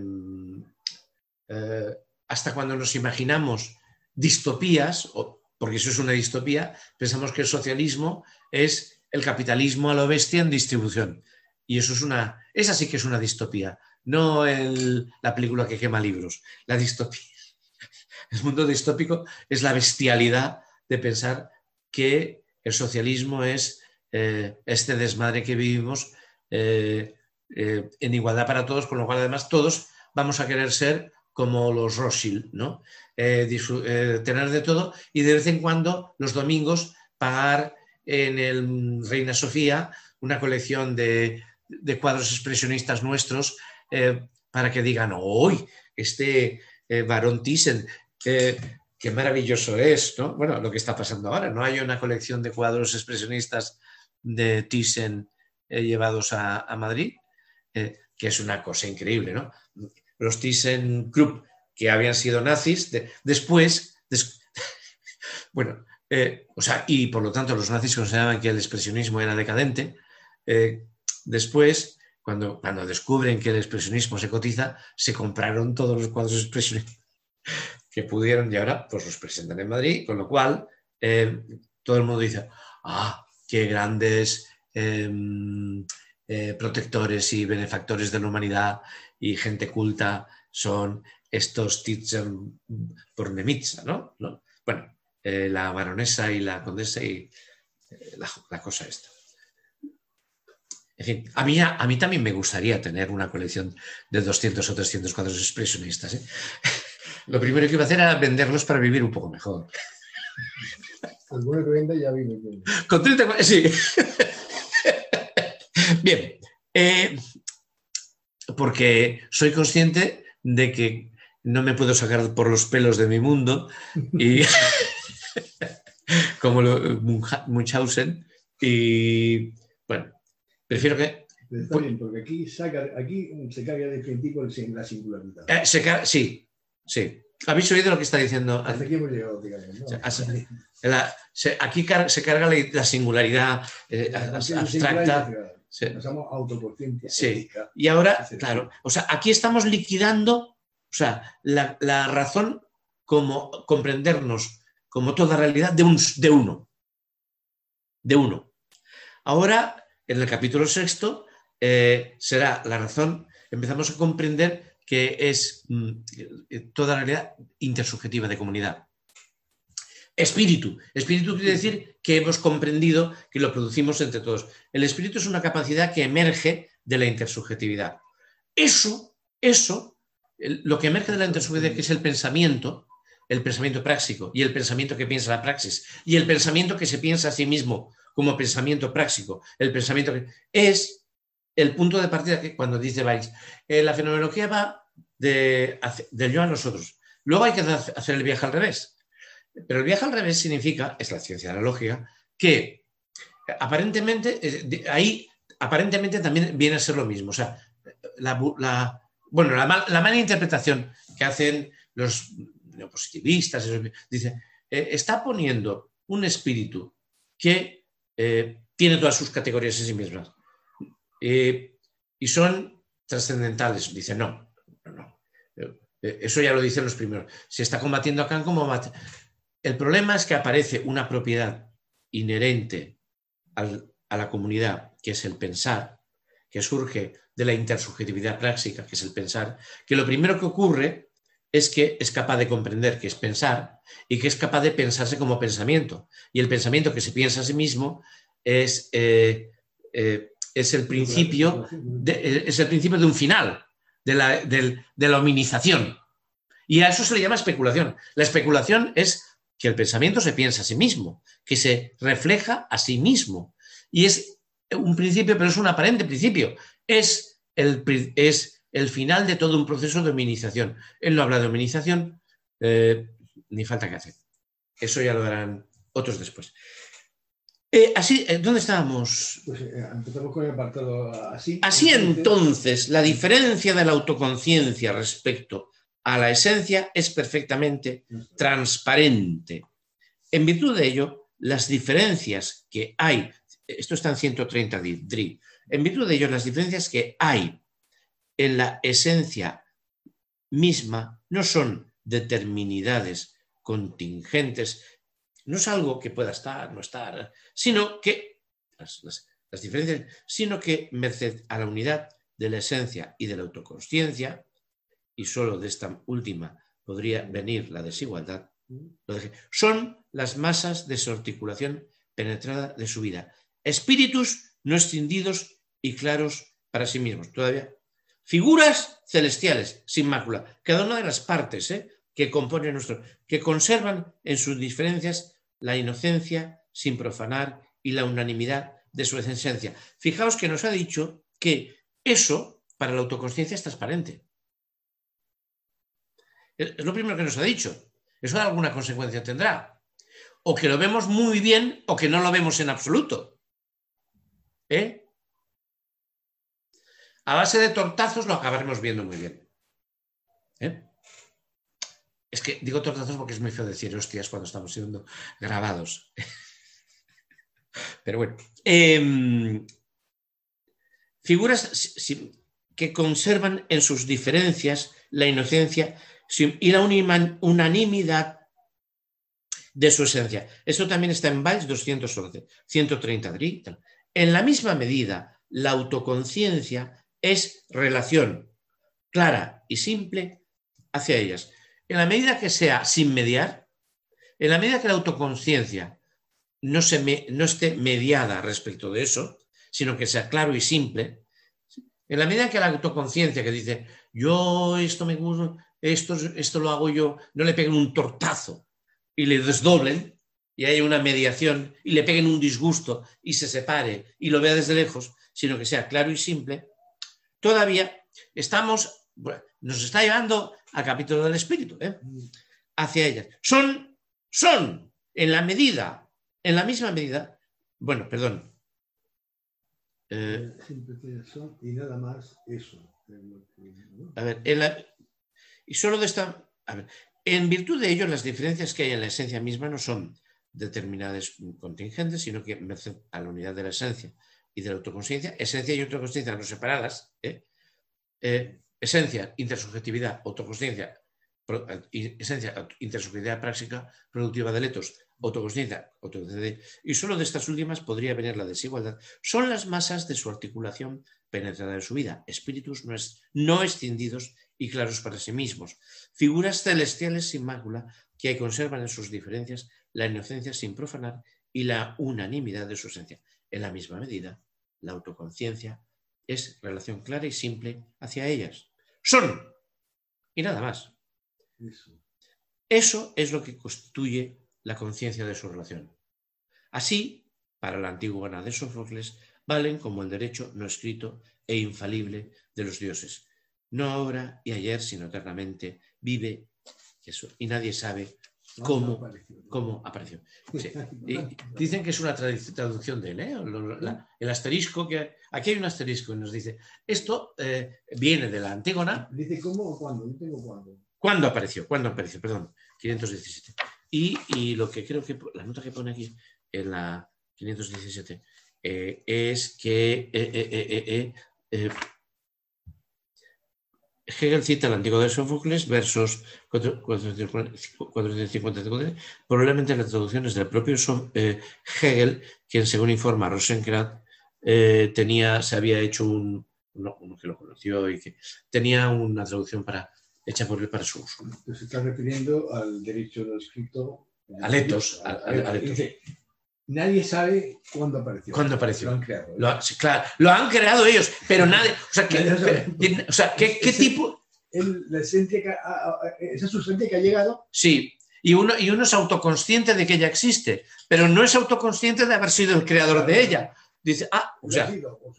eh, hasta cuando nos imaginamos distopías, o, porque eso es una distopía, pensamos que el socialismo es el capitalismo a lo bestia en distribución. Y eso es una, esa sí que es una distopía, no el, la película que quema libros. La distopía, el mundo distópico es la bestialidad de pensar que el socialismo es eh, este desmadre que vivimos eh, eh, en igualdad para todos, con lo cual además todos vamos a querer ser como los Rothschild, ¿no? Eh, eh, tener de todo y de vez en cuando los domingos pagar en el Reina Sofía una colección de de cuadros expresionistas nuestros eh, para que digan, hoy este eh, Barón Thyssen, eh, qué maravilloso es, ¿no? Bueno, lo que está pasando ahora, no hay una colección de cuadros expresionistas de Thyssen eh, llevados a, a Madrid, eh, que es una cosa increíble, ¿no? Los Thyssen Krupp, que habían sido nazis, de, después, des, bueno, eh, o sea, y por lo tanto los nazis consideraban que el expresionismo era decadente. eh, Después, cuando, cuando descubren que el expresionismo se cotiza, se compraron todos los cuadros expresionistas que pudieron y ahora pues los presentan en Madrid, con lo cual eh, todo el mundo dice, ah, qué grandes eh, eh, protectores y benefactores de la humanidad y gente culta son estos Thyssen por Nemitza, ¿no? ¿no? Bueno, eh, la baronesa y la condesa y eh, la, la cosa esta. En fin, a mí, a mí también me gustaría tener una colección de doscientos o trescientos cuadros expresionistas, ¿eh? Lo primero que iba a hacer era venderlos para vivir un poco mejor. Alguno que venda ya vive. Con treinta, sí. Bien. Eh, porque soy consciente de que no me puedo sacar por los pelos de mi mundo y como lo, Munchausen y bueno, prefiero que... Pero está bien, porque aquí, saca, aquí se carga definitivo la singularidad. Eh, se carga, sí, sí. ¿Habéis oído lo que está diciendo? Hasta aquí hemos llegado, digamos, ¿no? La, se, aquí car, se carga la, la singularidad eh, abstracta. Sí. Pasamos a autoconsciencia. Sí. Ética, y ahora, claro, o sea, aquí estamos liquidando, o sea, la, la razón como comprendernos como toda realidad de, un, de uno. De uno. Ahora, en el capítulo sexto, eh, será la razón, empezamos a comprender que es mm, toda la realidad intersubjetiva de comunidad. Espíritu. Espíritu quiere decir que hemos comprendido que lo producimos entre todos. El espíritu es una capacidad que emerge de la intersubjetividad. Eso, eso, lo que emerge de la intersubjetividad, que es el pensamiento, el pensamiento práctico y el pensamiento que piensa la praxis y el pensamiento que se piensa a sí mismo como pensamiento práctico, el pensamiento que es el punto de partida que cuando dice Weiss, eh, la fenomenología va de, del yo a nosotros. Luego hay que hacer el viaje al revés. Pero el viaje al revés significa, es la ciencia de la lógica, que aparentemente, eh, ahí aparentemente también viene a ser lo mismo. O sea, la, la, bueno, la, mal, la mala interpretación que hacen los neopositivistas, dice, eh, está poniendo un espíritu que eh, tiene todas sus categorías en sí mismas eh, y son trascendentales. Dice, no, no, no. Eso ya lo dicen los primeros. Se está combatiendo a Kant como... Mate. El problema es que aparece una propiedad inherente al, a la comunidad, que es el pensar, que surge de la intersubjetividad práctica, que es el pensar, que lo primero que ocurre es que es capaz de comprender que es pensar y que es capaz de pensarse como pensamiento. Y el pensamiento que se piensa a sí mismo es, eh, eh, es, el, principio de, es el principio de un final, de la, de, de la hominización. Y a eso se le llama especulación. La especulación es que el pensamiento se piensa a sí mismo, que se refleja a sí mismo. Y es un principio, pero es un aparente principio. Es el, es el final de todo un proceso de hominización. Él no habla de hominización, eh, ni falta que hacer. Eso ya lo darán otros después. Eh, así, ¿dónde estábamos? Pues eh, empezamos con el apartado así. Así entonces, la diferencia de la autoconciencia respecto a la esencia es perfectamente transparente. En virtud de ello, las diferencias que hay, esto está en ciento treinta Dri, en virtud de ello, las diferencias que hay en la esencia misma no son determinidades contingentes, no es algo que pueda estar, no estar, sino que las, las, las diferencias, sino que merced a la unidad de la esencia y de la autoconsciencia, y solo de esta última podría venir la desigualdad, son las masas de su articulación penetrada de su vida. Espíritus no escindidos y claros para sí mismos. Todavía. Figuras celestiales, sin mácula. Cada una de las partes ¿eh? que componen nuestro, que conservan en sus diferencias la inocencia sin profanar y la unanimidad de su esencia. Fijaos que nos ha dicho que eso para la autoconsciencia es transparente. Es lo primero que nos ha dicho. ¿Eso alguna consecuencia tendrá? O que lo vemos muy bien o que no lo vemos en absoluto. ¿Eh? A base de tortazos lo acabaremos viendo muy bien. ¿Eh? Es que digo tortazos porque es muy feo decir hostias cuando estamos siendo grabados. Pero bueno. Eh, figuras que conservan en sus diferencias la inocencia y la unanimidad de su esencia. Esto también está en Valls doscientos once, ciento treinta. En la misma medida, la autoconciencia es relación clara y simple hacia ellas. En la medida que sea sin mediar, en la medida que la autoconciencia no, se me, no esté mediada respecto de eso, sino que sea claro y simple, en la medida que la autoconciencia que dice, yo esto me gusta, esto, esto lo hago yo, no le peguen un tortazo y le desdoblen y haya una mediación y le peguen un disgusto y se separe y lo vea desde lejos, sino que sea claro y simple, todavía estamos, bueno, nos está llevando al capítulo del espíritu, ¿eh? Hacia ellas. Son, son, en la medida, en la misma medida, bueno, perdón. Eh, Siempre son y nada más eso. A ver, en la, y solo de esta, a ver, en virtud de ello, las diferencias que hay en la esencia misma no son determinadas contingentes, sino que merecen a la unidad de la esencia y de la autoconsciencia. Esencia y autoconsciencia no separadas, ¿eh? Eh, esencia, intersubjetividad, autoconsciencia, pro, esencia, intersubjetividad práctica, productiva de letos, autoconsciencia, autoconsciencia, y solo de estas últimas podría venir la desigualdad. Son las masas de su articulación penetrada en su vida, espíritus no, es, no escindidos y claros para sí mismos, figuras celestiales sin mácula que conservan en sus diferencias la inocencia sin profanar y la unanimidad de su esencia. En la misma medida, la autoconciencia es relación clara y simple hacia ellas. Son, y nada más. Eso, Eso es lo que constituye la conciencia de su relación. Así, para la Antígona de Sófocles, valen como el derecho no escrito e infalible de los dioses. No ahora y ayer, sino eternamente, vive eso, y nadie sabe cómo, cómo apareció. Sí. Y dicen que es una traducción de él, ¿eh? La, el asterisco, que aquí hay un asterisco y nos dice, esto eh, viene de la Antígona. ¿Dice cómo o cuándo? No tengo cuándo. ¿Cuándo apareció? ¿Cuándo apareció? Perdón, quinientos diecisiete. Y, y lo que creo que, la nota que pone aquí en la quinientos diecisiete eh, es que eh, eh, eh, eh, eh, Hegel cita el Antígona de Sófocles, versos cuatrocientos cincuenta y cinco, probablemente las traducciones del propio so, eh, Hegel, quien según informa Rosenkranz, eh, tenía, se había hecho un, uno, uno que lo conoció y que tenía una traducción para, hecha por él para su uso. Entonces se está refiriendo al derecho no escrito. Al etos, a, a, a, a dice, nadie sabe cuándo apareció. ¿Cuándo apareció? Lo han creado. ¿eh? Lo, sí, claro, lo han creado ellos, pero nadie. O sea, que, que, o sea, ¿qué, qué tipo? El, la esencia que, a, a, esa sustancia que ha llegado. Sí, y uno, y uno es autoconsciente de que ella existe, pero no es autoconsciente de haber sido el creador de ella. Dice, ah, o sea.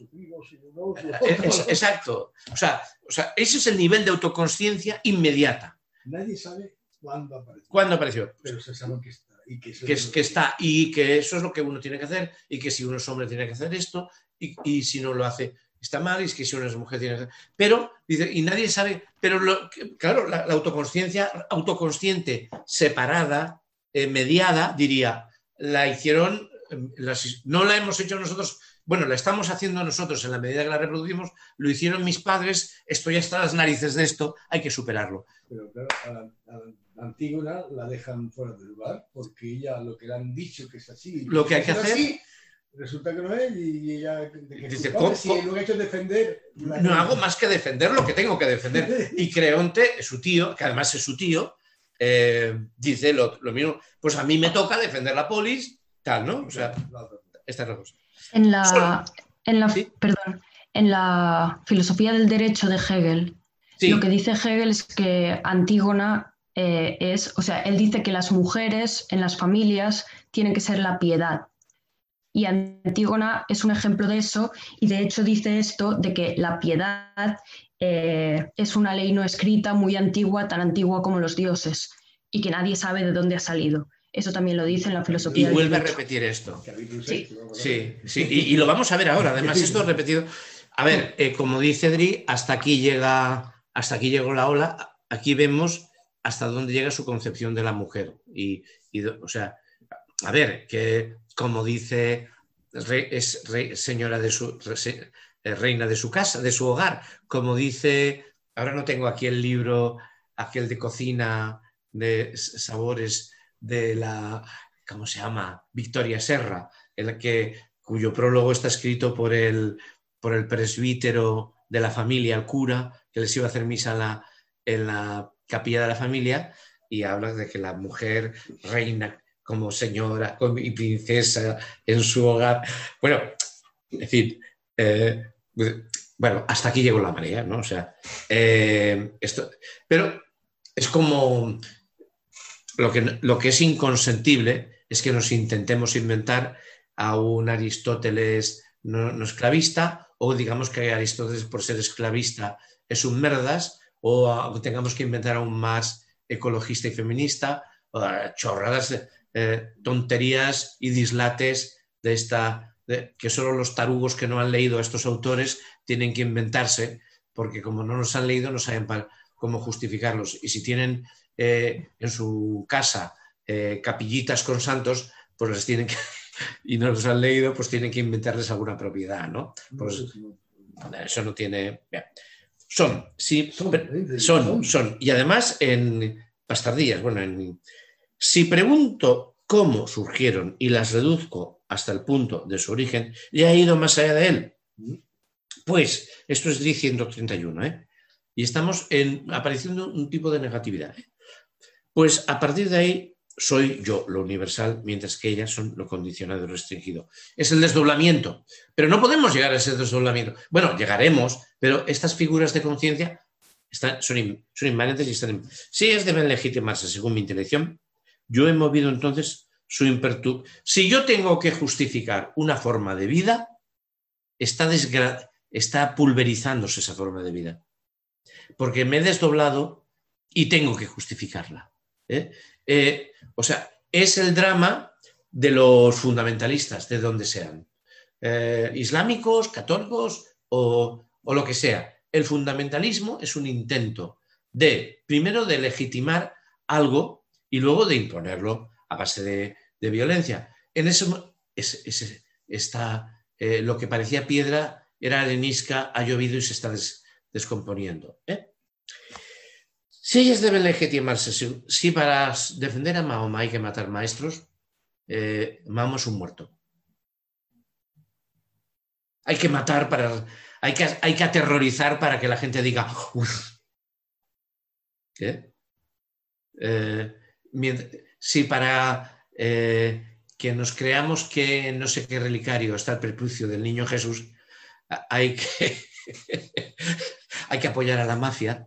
Exacto. O sea, o sea, ese es el nivel de autoconsciencia inmediata. Nadie sabe cuándo apareció. ¿Cuándo apareció? Pero se sabe que está. Y que, que, es, que está y que eso es lo que uno tiene que hacer y que si uno es hombre tiene que hacer esto y, y si no lo hace está mal y es que si uno es mujer tiene que hacer. Pero, dice, y nadie sabe, pero lo, claro, la, la autoconsciencia autoconsciente, separada, eh, mediada, diría, la hicieron, las, no la hemos hecho nosotros, bueno, la estamos haciendo nosotros en la medida que la reproducimos, lo hicieron mis padres, estoy hasta las narices de esto, hay que superarlo. Pero claro, a la, a la Antígona la dejan fuera del lugar porque ella lo que le han dicho que es así. Lo que hay que hacer... Así, resulta que no es y ella... Dice, culpable, si lo que ha hecho es defender... No la... hago más que defender lo que tengo que defender. Y Creonte, su tío, que además es su tío, eh, dice lo, lo mismo. Pues a mí me toca defender la polis, tal, ¿no? O sea, esta es la cosa. En la, en la, ¿sí? Perdón, en la filosofía del derecho de Hegel, sí. Lo que dice Hegel es que Antígona eh, es, o sea, él dice que las mujeres en las familias tienen que ser la piedad. Y Antígona es un ejemplo de eso, y de hecho dice esto de que la piedad eh, es una ley no escrita muy antigua, tan antigua como los dioses, y que nadie sabe de dónde ha salido. Eso también lo dice en la filosofía. Y vuelve a repetir esto. Sí, sí, sí. Y, y lo vamos a ver ahora. Además, esto es repetido. A ver, eh, como dice Dri, hasta aquí llega, hasta aquí llegó la ola. Aquí vemos hasta dónde llega su concepción de la mujer. Y, y o sea, a ver, que como dice, es rey, señora de su, reina de su casa, de su hogar. Como dice, ahora no tengo aquí el libro. aquel de cocina de sabores de la, ¿cómo se llama? Victoria Serra, el que, cuyo prólogo está escrito por el, por el presbítero de la familia, el cura, que les iba a hacer misa en la, en la capilla de la familia, y habla de que la mujer reina como señora y princesa en su hogar. Bueno, en fin, eh, bueno, hasta aquí llegó la marea, ¿no? O sea, eh, esto, pero es como lo que, lo que es inconsentible es que nos intentemos inventar a un Aristóteles no, no esclavista, o digamos que Aristóteles, por ser esclavista, es un merdas, o a, tengamos que inventar aún más ecologista y feminista, o chorradas, eh, tonterías y dislates de esta, de, que solo los tarugos que no han leído a estos autores tienen que inventarse, porque como no los han leído no saben para, cómo justificarlos. Y si tienen eh, en su casa eh, capillitas con santos, pues les tienen que, y no los han leído, pues tienen que inventarles alguna propiedad, ¿no? Pues eso no tiene... Bien. Son, sí, son, son. Y además en bastardías, bueno, en, si pregunto cómo surgieron y las reduzco hasta el punto de su origen, ya he ido más allá de él. Pues esto es D I ciento treinta y uno, ¿eh? Y estamos en, apareciendo un tipo de negatividad, ¿eh? Pues a partir de ahí soy yo lo universal, mientras que ellas son lo condicionado y restringido. Es el desdoblamiento, pero no podemos llegar a ese desdoblamiento. Bueno, llegaremos, pero estas figuras de conciencia están, son, son inmanentes y están... Si ellas deben legitimarse según mi intelección, yo he movido entonces su imperturb... Si yo tengo que justificar una forma de vida, está, desgra... está pulverizándose esa forma de vida. Porque me he desdoblado y tengo que justificarla. ¿eh? Eh, o sea, es el drama de los fundamentalistas, de donde sean. Eh, islámicos, católicos o, o lo que sea. El fundamentalismo es un intento de, primero, de legitimar algo y luego de imponerlo a base de, de violencia. En eso es, es, está, eh, lo que parecía piedra era arenisca, ha llovido y se está des, descomponiendo. ¿eh? Si ellas deben legitimarse, si, si para defender a Mahoma hay que matar maestros, eh, Mahoma es un muerto. Hay que matar para... Hay que, hay que aterrorizar para que la gente diga... Uf. ¿Qué? Eh, si para eh, que nos creamos que no sé qué relicario está el prepucio del niño Jesús, hay que, hay que apoyar a la mafia,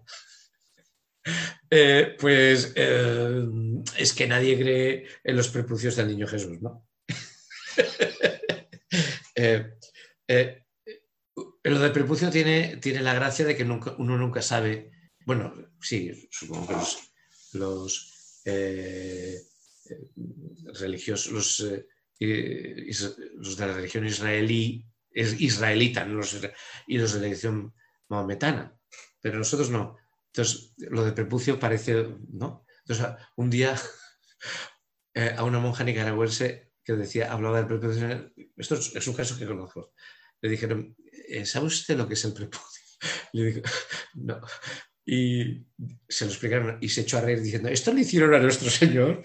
eh, pues eh, es que nadie cree en los prepucios del niño Jesús, ¿no? eh, eh, lo del prepucio tiene, tiene la gracia de que nunca, uno nunca sabe, bueno, sí, supongo que los, los eh, religiosos, los, eh, los de la religión israelí, es israelita, ¿no? los, y los de la religión maometana, pero nosotros no. Entonces, lo de prepucio parece, ¿no? Entonces, un día eh, a una monja nicaragüense que decía, hablaba del prepucio, esto es, es un caso que conozco, le dijeron, ¿sabe usted lo que es el prepucio? Le digo, no. Y se lo explicaron y se echó a reír diciendo, ¿esto le hicieron a nuestro Señor?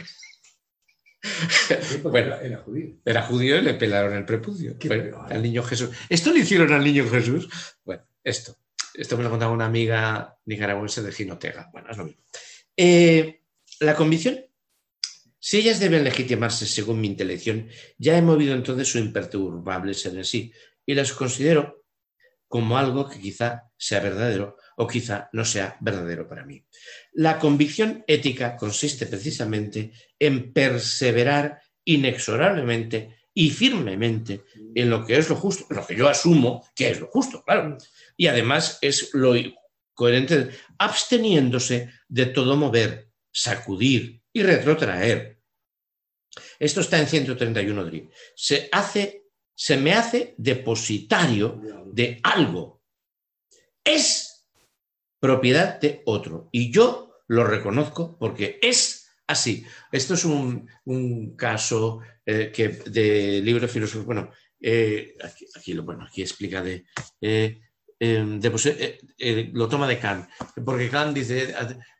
Bueno, era, era judío. Era judío y le pelaron el prepucio. Bueno, al niño Jesús. ¿Esto le hicieron al niño Jesús? Bueno, esto. Esto me lo contaba una amiga nicaragüense de Jinotega. Bueno, es lo mismo. Eh, la convicción, si ellas deben legitimarse según mi intelección, ya he movido entonces su imperturbable ser en sí y las considero como algo que quizá sea verdadero o quizá no sea verdadero para mí. La convicción ética consiste precisamente en perseverar inexorablemente y firmemente en lo que es lo justo, lo que yo asumo que es lo justo, claro. Y además es lo coherente, absteniéndose de todo mover, sacudir y retrotraer. Esto está en ciento treinta y uno D R I. Se hace, se me hace depositario de algo. Es propiedad de otro. Y yo lo reconozco porque es así. Esto es un, un caso eh, que de libro de filosofía. Bueno, eh, aquí, aquí, bueno, aquí explica de... Eh, eh, de, eh, eh, lo toma de Kant. Porque Kant dice...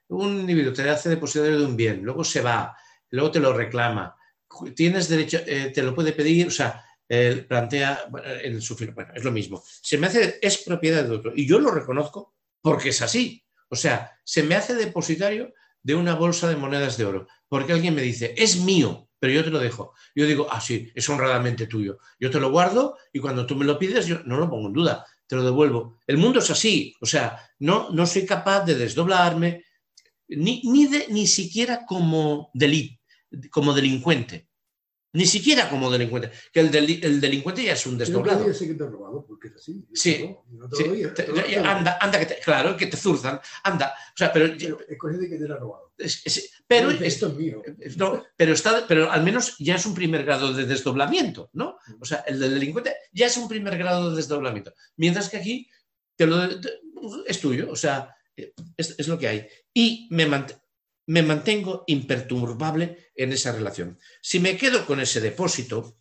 un individuo te hace depositario de un bien, luego se va, luego te lo reclama, tienes derecho, eh, te lo puede pedir, o sea, eh, plantea en su fin, bueno, es lo mismo. Se me hace, es propiedad de otro y yo lo reconozco porque es así. O sea, se me hace depositario de una bolsa de monedas de oro porque alguien me dice, es mío, pero yo te lo dejo. Yo digo, ah, sí, es honradamente tuyo. Yo te lo guardo y cuando tú me lo pides, yo no lo pongo en duda, te lo devuelvo. El mundo es así, o sea, no, no soy capaz de desdoblarme, ni, ni, de, ni siquiera como, deli, como delincuente. Ni siquiera como delincuente, que el, del, el delincuente ya es un desdoblado. No sé que te has robado, porque es así. Sí, no te sí. Te, te, anda, anda, que te, claro, que te zurzan, anda. O sea, pero, pero es cosa de que te lo has robado. Es, es, pero, no, esto es mío. No, pero, está, pero al menos ya es un primer grado de desdoblamiento, ¿no? O sea, el del delincuente ya es un primer grado de desdoblamiento. Mientras que aquí te lo, te, es tuyo, o sea, es, es lo que hay. Y me mantengo. me mantengo imperturbable en esa relación. Si me quedo con ese depósito,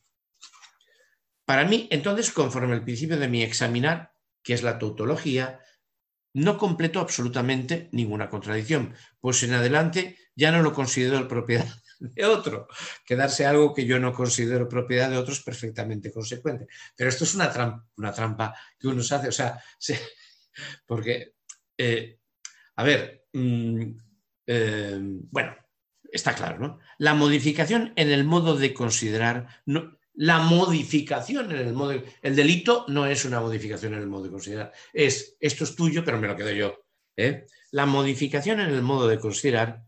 para mí, entonces, conforme al principio de mi examinar, que es la tautología, no completo absolutamente ninguna contradicción, pues en adelante ya no lo considero propiedad de otro. Quedarse algo que yo no considero propiedad de otro es perfectamente consecuente. Pero esto es una trampa, una trampa que uno se hace, o sea, se, porque, eh, a ver, mmm, Eh, bueno, está claro, ¿no? La modificación en el modo de considerar, no, la modificación en el modo, de, el delito no es una modificación en el modo de considerar, es esto es tuyo, pero me lo quedo yo. ¿eh? La modificación en el modo de considerar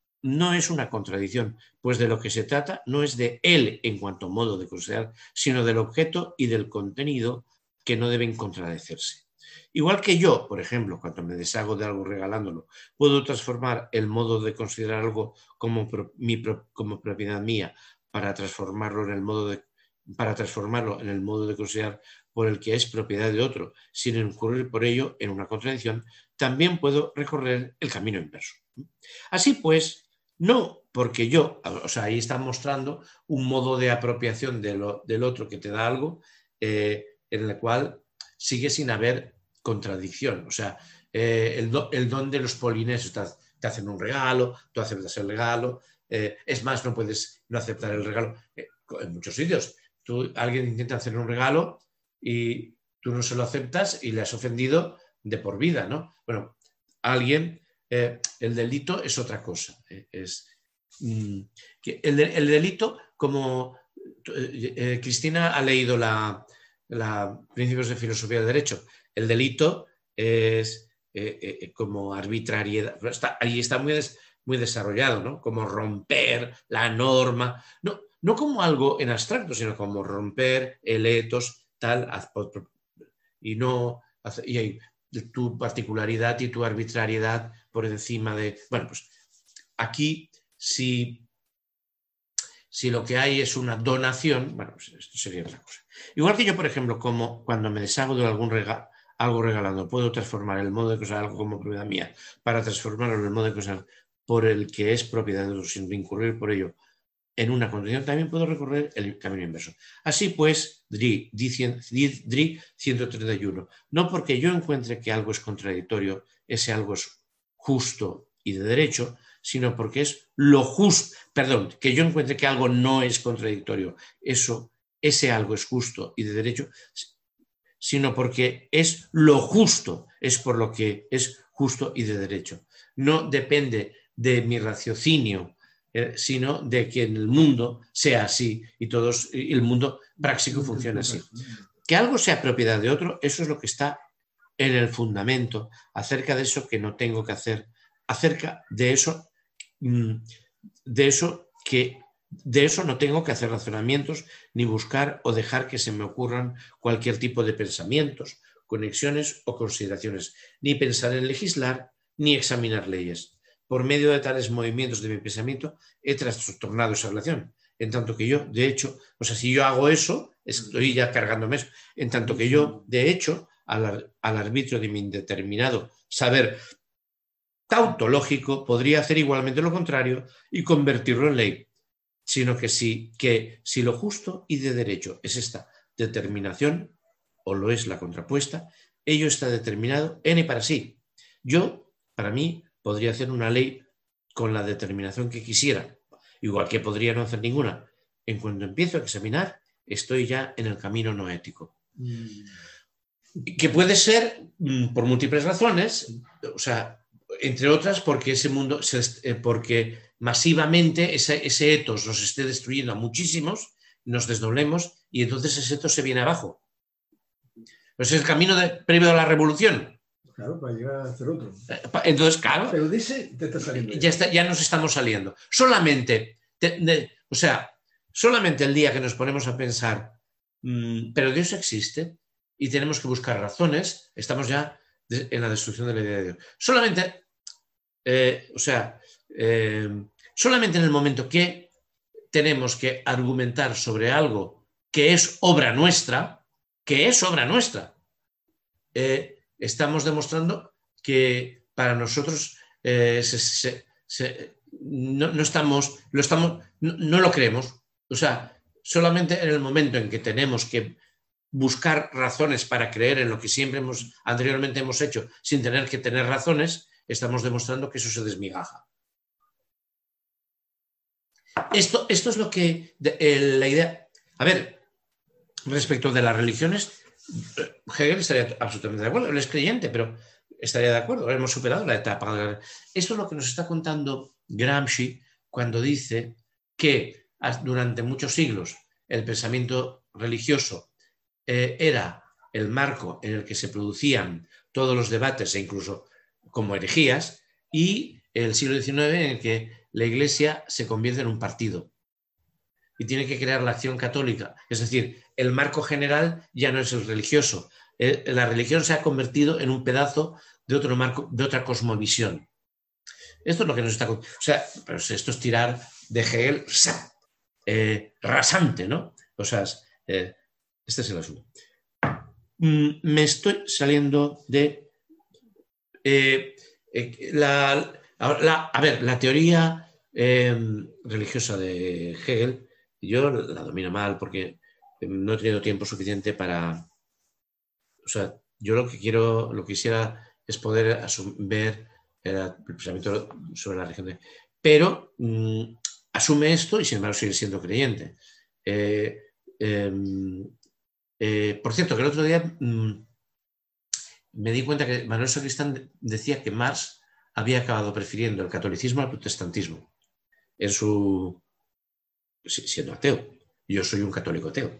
no es una contradicción, pues de lo que se trata no es de él en cuanto a modo de considerar, sino del objeto y del contenido que no deben contradecirse. Igual que yo, por ejemplo, cuando me deshago de algo regalándolo, puedo transformar el modo de considerar algo como, pro, mi, como propiedad mía para transformarlo en el modo de para transformarlo en el modo de considerar por el que es propiedad de otro, sin incurrir por ello en una contradicción, también puedo recorrer el camino inverso. Así pues, no porque yo, o sea, ahí está mostrando un modo de apropiación de lo, del otro que te da algo, eh, en el cual sigue sin haber contradicción. O sea, eh, el, do, el don de los polinesios, te, te hacen un regalo, tú aceptas el regalo, eh, es más, no puedes no aceptar el regalo. Eh, en muchos sitios, tú, alguien intenta hacer un regalo y tú no se lo aceptas y le has ofendido de por vida, ¿no? Bueno, alguien, eh, el delito es otra cosa. Eh, es, mm, que el, el delito, como eh, eh, Cristina ha leído la, la Principios de Filosofía del Derecho, el delito es eh, eh, como arbitrariedad, está, ahí está muy, des, muy desarrollado, ¿no? Como romper la norma, no, no como algo en abstracto, sino como romper el etos, tal, y no, y hay tu particularidad y tu arbitrariedad por encima de, bueno, pues aquí si, si lo que hay es una donación, bueno, pues esto sería otra cosa. Igual que yo, por ejemplo, como cuando me deshago de algún regalo, algo regalando, puedo transformar el modo de considerar algo como propiedad mía para transformarlo en el modo de considerar por el que es propiedad de otro sin incurrir por ello en una condición, también puedo recorrer el camino inverso. Así pues, D R I ciento treinta y uno, no porque yo encuentre que algo es contradictorio, ese algo es justo y de derecho, sino porque es lo justo, perdón, que yo encuentre que algo no es contradictorio, eso, ese algo es justo y de derecho, sino porque es lo justo, es por lo que es justo y de derecho. No depende de mi raciocinio, eh, sino de que en el mundo sea así y todos, y el mundo práctico funciona así. Que algo sea propiedad de otro, eso es lo que está en el fundamento, acerca de eso que no tengo que hacer, acerca de eso, de eso que de eso no tengo que hacer razonamientos, ni buscar o dejar que se me ocurran cualquier tipo de pensamientos, conexiones o consideraciones, ni pensar en legislar, ni examinar leyes. Por medio de tales movimientos de mi pensamiento he trastornado esa relación, en tanto que yo, de hecho, o sea, si yo hago eso, estoy ya cargándome eso, en tanto que yo, de hecho, al, al arbitrio de mi indeterminado saber tautológico, podría hacer igualmente lo contrario y convertirlo en ley, sino que si, que si lo justo y de derecho es esta determinación, o lo es la contrapuesta, ello está determinado en y para sí. Yo, para mí, podría hacer una ley con la determinación que quisiera, igual que podría no hacer ninguna. En cuanto empiezo a examinar, estoy ya en el camino no ético. Mm. Que puede ser mm, por múltiples razones, o sea, entre otras porque ese mundo, se, porque masivamente ese, ese etos nos esté destruyendo a muchísimos, nos desdoblemos y entonces ese etos se viene abajo. Pues es el camino de, previo a la revolución. Claro, para llegar a hacer otro. Entonces, claro, pero dice, te está saliendo ya, está, ya nos estamos saliendo. Solamente, te, de, o sea, solamente el día que nos ponemos a pensar, mmm, pero Dios existe y tenemos que buscar razones, estamos ya de, en la destrucción de la idea de Dios. Solamente, eh, o sea, eh, solamente en el momento que tenemos que argumentar sobre algo que es obra nuestra, que es obra nuestra, eh, estamos demostrando que para nosotros eh, se, se, se, no, no estamos, lo estamos, no, no lo creemos. O sea, solamente en el momento en que tenemos que buscar razones para creer en lo que siempre hemos, anteriormente hemos hecho, sin tener que tener razones, estamos demostrando que eso se desmigaja. Esto, esto es lo que eh, la idea. A ver, respecto de las religiones, Hegel estaría absolutamente de acuerdo, él es creyente, pero estaría de acuerdo, hemos superado la etapa. Esto es lo que nos está contando Gramsci cuando dice que durante muchos siglos el pensamiento religioso eh, era el marco en el que se producían todos los debates e incluso como herejías, y el siglo diecinueve en el que la Iglesia se convierte en un partido y tiene que crear la acción católica. Es decir, el marco general ya no es el religioso. La religión se ha convertido en un pedazo de otro marco, de otra cosmovisión. Esto es lo que nos está... O sea, pero esto es tirar de Hegel eh, rasante, ¿no? O sea, eh, este es el asunto. Me estoy saliendo de... Eh, eh, la, la, a ver, la teoría eh, religiosa de Hegel, yo la domino mal porque no he tenido tiempo suficiente para... O sea, yo lo que quiero, lo que quisiera es poder ver el pensamiento sobre la religión de... Pero mmm, asume esto y sin embargo sigue siendo creyente. Eh, eh, eh, por cierto, que el otro día mmm, me di cuenta que Manuel Sacristán decía que Marx había acabado prefiriendo el catolicismo al protestantismo en su... siendo ateo. Yo soy un católico ateo.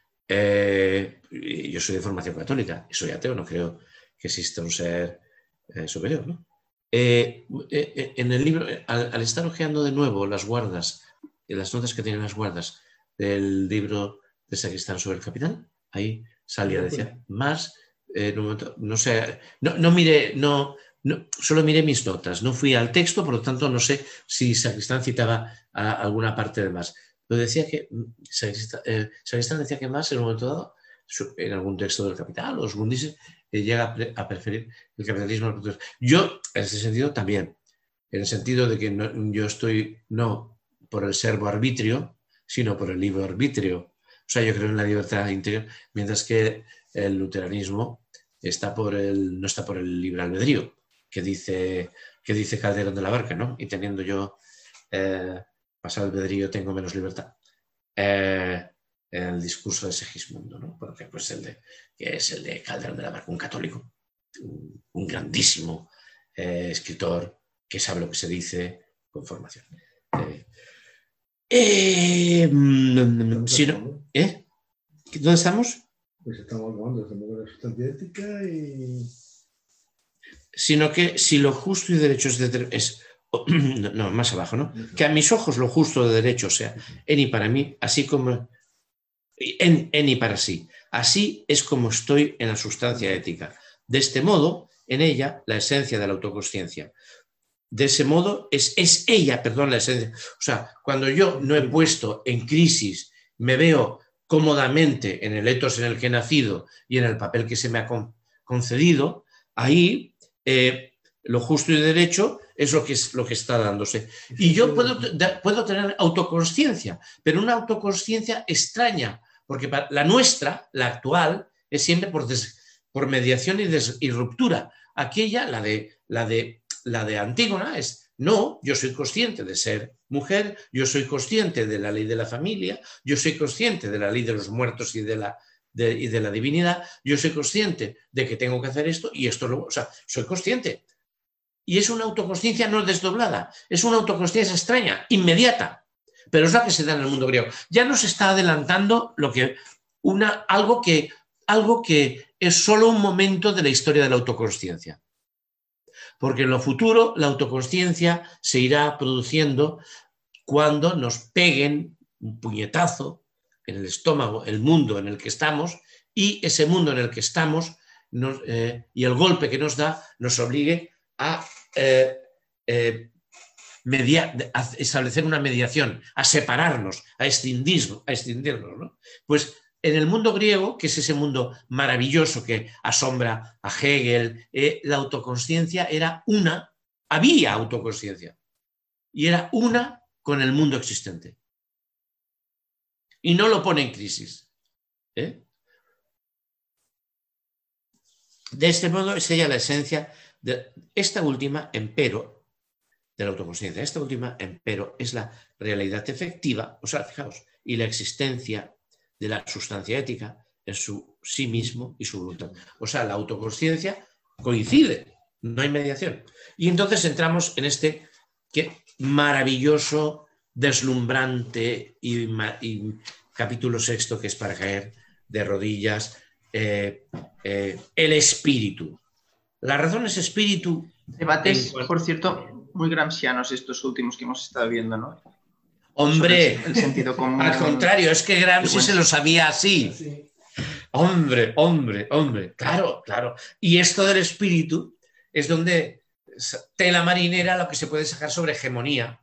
Eh, yo soy de formación católica y soy ateo, no creo que exista un ser eh, superior, ¿no? Eh, eh, en el libro, al, al estar hojeando de nuevo las guardas, las notas que tienen las guardas del libro de Sacristán sobre el Capital, ahí salía, decía, más, eh, en un momento, no sé, no, no miré, no, no, solo miré mis notas, no fui al texto, por lo tanto no sé si Sacristán citaba a alguna parte de más. Pero decía que Sacristán, eh, Sacristán decía que Marx en un momento dado, en algún texto del Capital, o según dice, eh, llega a, pre, a preferir el capitalismo al protestantismo. Yo, en ese sentido, también. En el sentido de que no, yo estoy no por el servo arbitrio, sino por el libre arbitrio. O sea, yo creo en la libertad interior, mientras que el luteranismo está por el, no está por el libre albedrío, que dice, que dice Calderón de la Barca, ¿no? Y teniendo yo... Eh, pasar el albedrío tengo menos libertad. Eh, el discurso de Segismundo, ¿no? Porque pues el de, que es el de Calderón de la Barca, un católico, un, un grandísimo eh, escritor que sabe lo que se dice con formación. Eh, eh, si no, ¿eh? ¿Dónde estamos? Pues estamos hablando de la sustancia ética y... Sino que si lo justo y derecho es... De, es No, no, más abajo, ¿no? Que a mis ojos lo justo de derecho sea en y para mí, así como en, en y para sí. Así es como estoy en la sustancia ética. De este modo, en ella, la esencia de la autoconsciencia. De ese modo, es, es ella, perdón, la esencia. O sea, cuando yo no he puesto en crisis, me veo cómodamente en el etos en el que he nacido y en el papel que se me ha con, concedido, ahí eh, lo justo y derecho es lo que, es lo que está dándose. Y yo puedo, puedo tener autoconsciencia, pero una autoconsciencia extraña, porque la nuestra, la actual, es siempre por, des, por mediación y, des, y ruptura. Aquella, la de, la, de, la de Antígona es, no, yo soy consciente de ser mujer, yo soy consciente de la ley de la familia, yo soy consciente de la ley de los muertos y de la, de, y de la divinidad, yo soy consciente de que tengo que hacer esto y esto, lo, o sea, soy consciente. Y es una autoconsciencia no desdoblada, es una autoconsciencia extraña, inmediata, pero es la que se da en el mundo griego. Ya nos está adelantando lo que, una, algo, que, algo que es solo un momento de la historia de la autoconsciencia. Porque en lo futuro la autoconsciencia se irá produciendo cuando nos peguen un puñetazo en el estómago, el mundo en el que estamos, y ese mundo en el que estamos nos, eh, y el golpe que nos da nos obligue a, eh, eh, media, a establecer una mediación, a separarnos, a extinguirnos, a extinguirnos, ¿no? Pues en el mundo griego, que es ese mundo maravilloso que asombra a Hegel, eh, la autoconsciencia era una, había autoconsciencia, y era una con el mundo existente. Y no lo pone en crisis. ¿eh? De este modo es ella la esencia de esta última, empero, de la autoconsciencia. Esta última, empero, es la realidad efectiva, o sea, fijaos, y la existencia de la sustancia ética en su sí mismo y su voluntad. O sea, la autoconsciencia coincide, no hay mediación. Y entonces entramos en este que maravilloso, deslumbrante y, y capítulo sexto, que es para caer de rodillas, eh, eh, el espíritu. La razón es espíritu. Debates, en... por cierto, muy gramscianos estos últimos que hemos estado viendo, ¿no? Hombre, el sentido común. Al contrario, es que Gramsci se lo sabía así. Sí. Hombre, hombre, hombre, claro, claro. Y esto del espíritu es donde tela marinera lo que se puede sacar sobre hegemonía.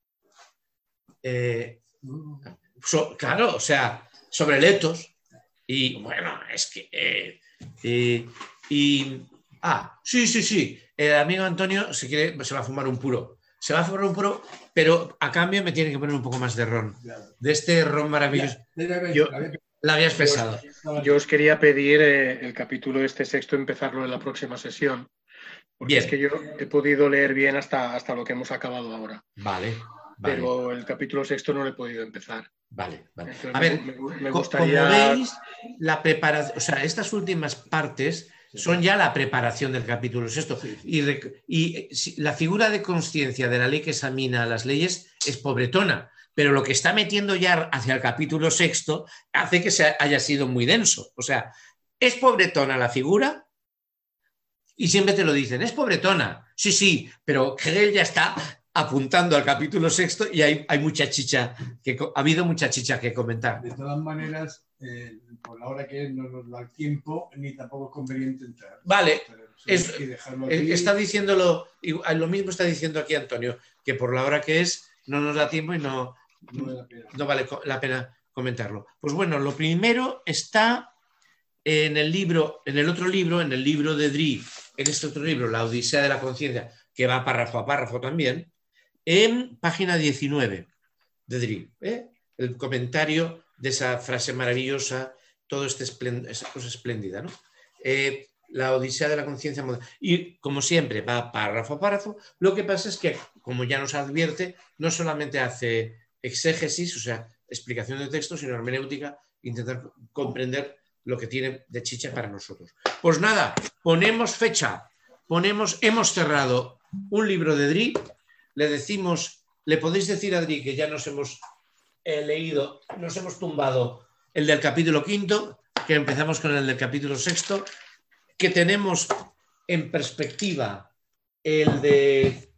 Eh, so, claro, o sea, sobre el etos. Y bueno, es que... Eh, eh, y, ah, sí, sí, sí. El amigo Antonio, si quiere, se va a fumar un puro. Se va a fumar un puro, pero a cambio me tiene que poner un poco más de ron. De este ron maravilloso. Yo, la habías pesado. Yo, yo os quería pedir eh, el capítulo este sexto, empezarlo en la próxima sesión. Porque bien. Es que yo he podido leer bien hasta, hasta lo que hemos acabado ahora. Vale. Vale. Pero el capítulo sexto no lo he podido empezar. Vale, vale. Entonces, a ver, me, me gustaría... como veis, la preparación, o sea, estas últimas partes son ya la preparación del capítulo sexto. Sí. Y, y la figura de conciencia de la ley que examina las leyes es pobretona, pero lo que está metiendo ya hacia el capítulo sexto hace que se haya sido muy denso. O sea, es pobretona la figura y siempre te lo dicen, es pobretona. Sí, sí, pero Hegel ya está apuntando al capítulo sexto y hay, hay mucha chicha, que, ha habido mucha chicha que comentar. De todas maneras, eh, por la hora que es, no nos da el tiempo, ni tampoco es conveniente entrar. Vale, es, está diciéndolo, lo mismo está diciendo aquí Antonio, que por la hora que es, no nos da tiempo y no, no, vale, la pena. no vale la pena comentarlo. Pues bueno, lo primero está en el libro, en el otro libro, en el libro de Drie, en este otro libro, La Odisea de la Conciencia, que va párrafo a párrafo también, en página diecinueve de Drie, ¿eh? El comentario de esa frase maravillosa, todo este esplend- esa cosa espléndida, ¿no? Eh, la Odisea de la Conciencia moderna. Y como siempre va párrafo a párrafo. Lo que pasa es que, como ya nos advierte, no solamente hace exégesis, o sea, explicación de texto, sino hermenéutica, intentar comprender lo que tiene de chicha para nosotros. Pues nada, ponemos fecha, ponemos, hemos cerrado un libro de Drie. Le decimos, le podéis decir a Drie que ya nos hemos eh, leído, nos hemos tumbado el del capítulo quinto, que empezamos con el del capítulo sexto, que tenemos en perspectiva el de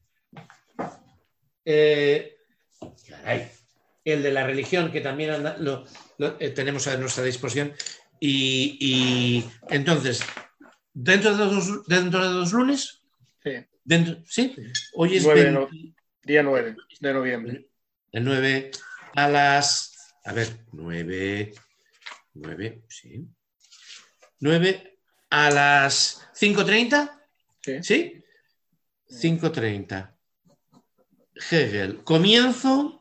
eh, caray, el de la religión, que también anda, lo, lo eh, tenemos a nuestra disposición, y, y entonces, dentro de dos, dentro de dos lunes, sí. Dentro, ¿sí? Hoy es nueve, veinte... no, día nueve de noviembre. El nueve a las... A ver, nueve... nueve, sí. nueve a las cinco treinta. Sí. ¿Sí? cinco treinta. Hegel. Comienzo.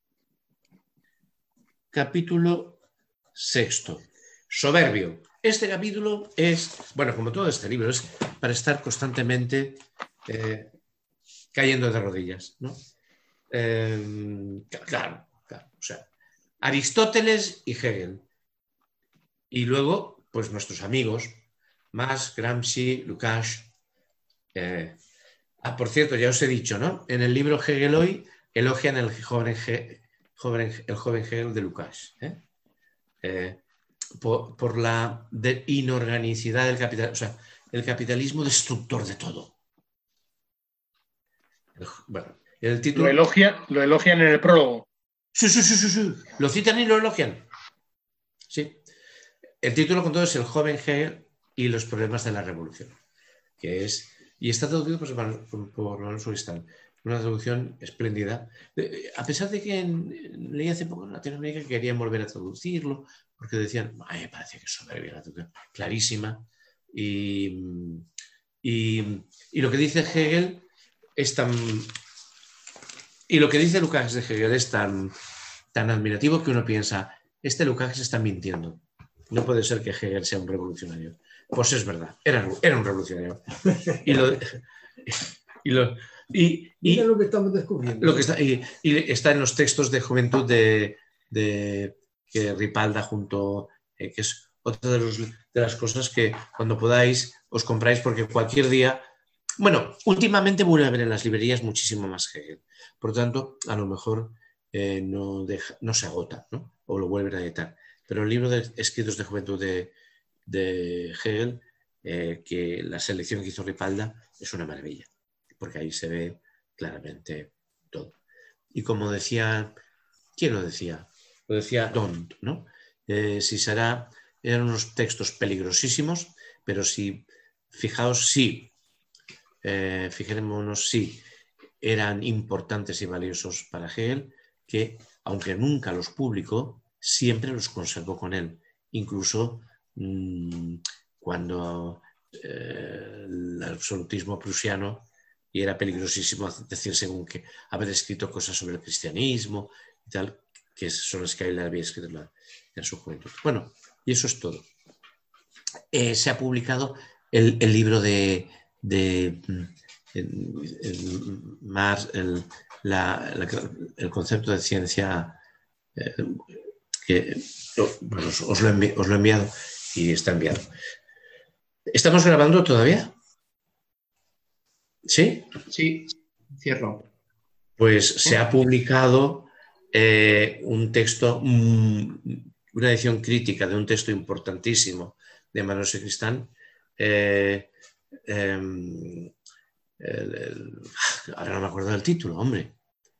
Capítulo sexto. Soberbio. Este capítulo es, bueno, como todo este libro, es para estar constantemente... Eh, cayendo de rodillas, ¿no? Eh, claro, claro. O sea, Aristóteles y Hegel. Y luego, pues nuestros amigos, Marx, Gramsci, Lukács. Eh, ah, por cierto, ya os he dicho, ¿no? En el libro Hegel hoy elogian el joven, joven, el joven Hegel de Lukács. ¿eh? Eh, por, por la de inorganicidad del capital, o sea, el capitalismo destructor de todo. Bueno, el título... Lo, elogia, lo elogian en el prólogo. Sí, sí, sí, sí, sí. Lo citan y lo elogian. Sí. El título con todo es El joven Hegel y los problemas de la revolución, que es, y está traducido pues, por, por Alonso Cristán, una traducción espléndida, a pesar de que en, leí hace poco en Latinoamérica que querían volver a traducirlo, porque decían, ay, me parece que es soberbia la traducción, clarísima, y, y, y lo que dice Hegel es tan, y lo que dice Lukács de Hegel es tan, tan admirativo que uno piensa, este Lukács está mintiendo. No puede ser que Hegel sea un revolucionario. Pues es verdad, era, era un revolucionario. Y, lo, y, lo, y, y lo que estamos descubriendo. Lo que está, y, y está en los textos de juventud de, de que Ripalda junto, eh, que es otra de, los, de las cosas que cuando podáis os compráis, porque cualquier día, bueno, últimamente vuelve a haber en las librerías muchísimo más Hegel. Por lo tanto, a lo mejor eh, no, deja, no se agota, ¿no? O lo vuelven a editar. Pero el libro de escritos de juventud de, de Hegel, eh, que la selección que hizo Ripalda, es una maravilla, porque ahí se ve claramente todo. Y como decía, ¿quién lo decía? Lo decía Dont, ¿no? Eh, si será, eran unos textos peligrosísimos, pero si, fijaos, sí, eh, fijémonos, sí, eran importantes y valiosos para Hegel, que aunque nunca los publicó, siempre los conservó con él, incluso mmm, cuando eh, el absolutismo prusiano, y era peligrosísimo decir según que haber escrito cosas sobre el cristianismo y tal, que son las que él había escrito en, la, en su juventud. Bueno, y eso es todo. Eh, se ha publicado el, el libro de, de el, el, más el, la, la, el concepto de ciencia eh, que bueno, os, os, lo envi os lo he enviado y está enviado. ¿Estamos grabando todavía? ¿Sí? Sí, cierro. Pues se ha publicado eh, un texto, mmm, una edición crítica de un texto importantísimo de Manuel Sacristán. Eh, eh, el, el, ahora no me acuerdo del título, hombre.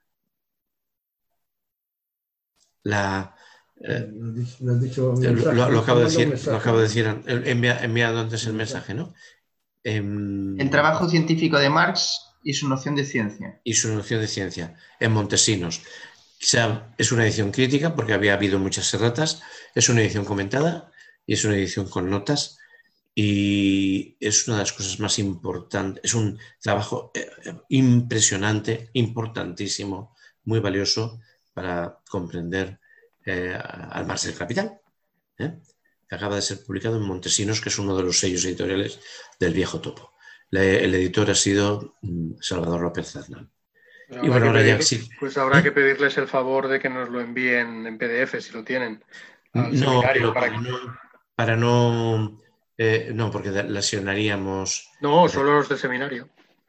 La... Eh, lo, dicho mensaje, lo, lo, acabo de decir, lo acabo de decir, envia, enviado antes el mensaje, ¿no? Eh, el trabajo científico de Marx y su noción de ciencia. Y su noción de ciencia, en Montesinos. O sea, es una edición crítica porque había habido muchas erratas, es una edición comentada y es una edición con notas y es una de las cosas más importantes, es un trabajo eh, impresionante, importantísimo, muy valioso para comprender eh, al Marx del Capital, ¿eh? que acaba de ser publicado en Montesinos, que es uno de los sellos editoriales del viejo topo. El editor ha sido Salvador López Zaznal. Pues, y bueno, ahora pedir, ya, sí. pues habrá ¿Eh? que pedirles el favor de que nos lo envíen en P D F si lo tienen. Al no, seminario para, para que... no, para no, eh, no, porque lesionaríamos. No, solo los del seminario.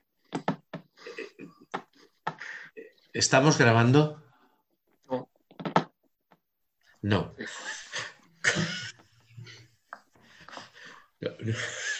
¿Estamos grabando? No. No. Sí.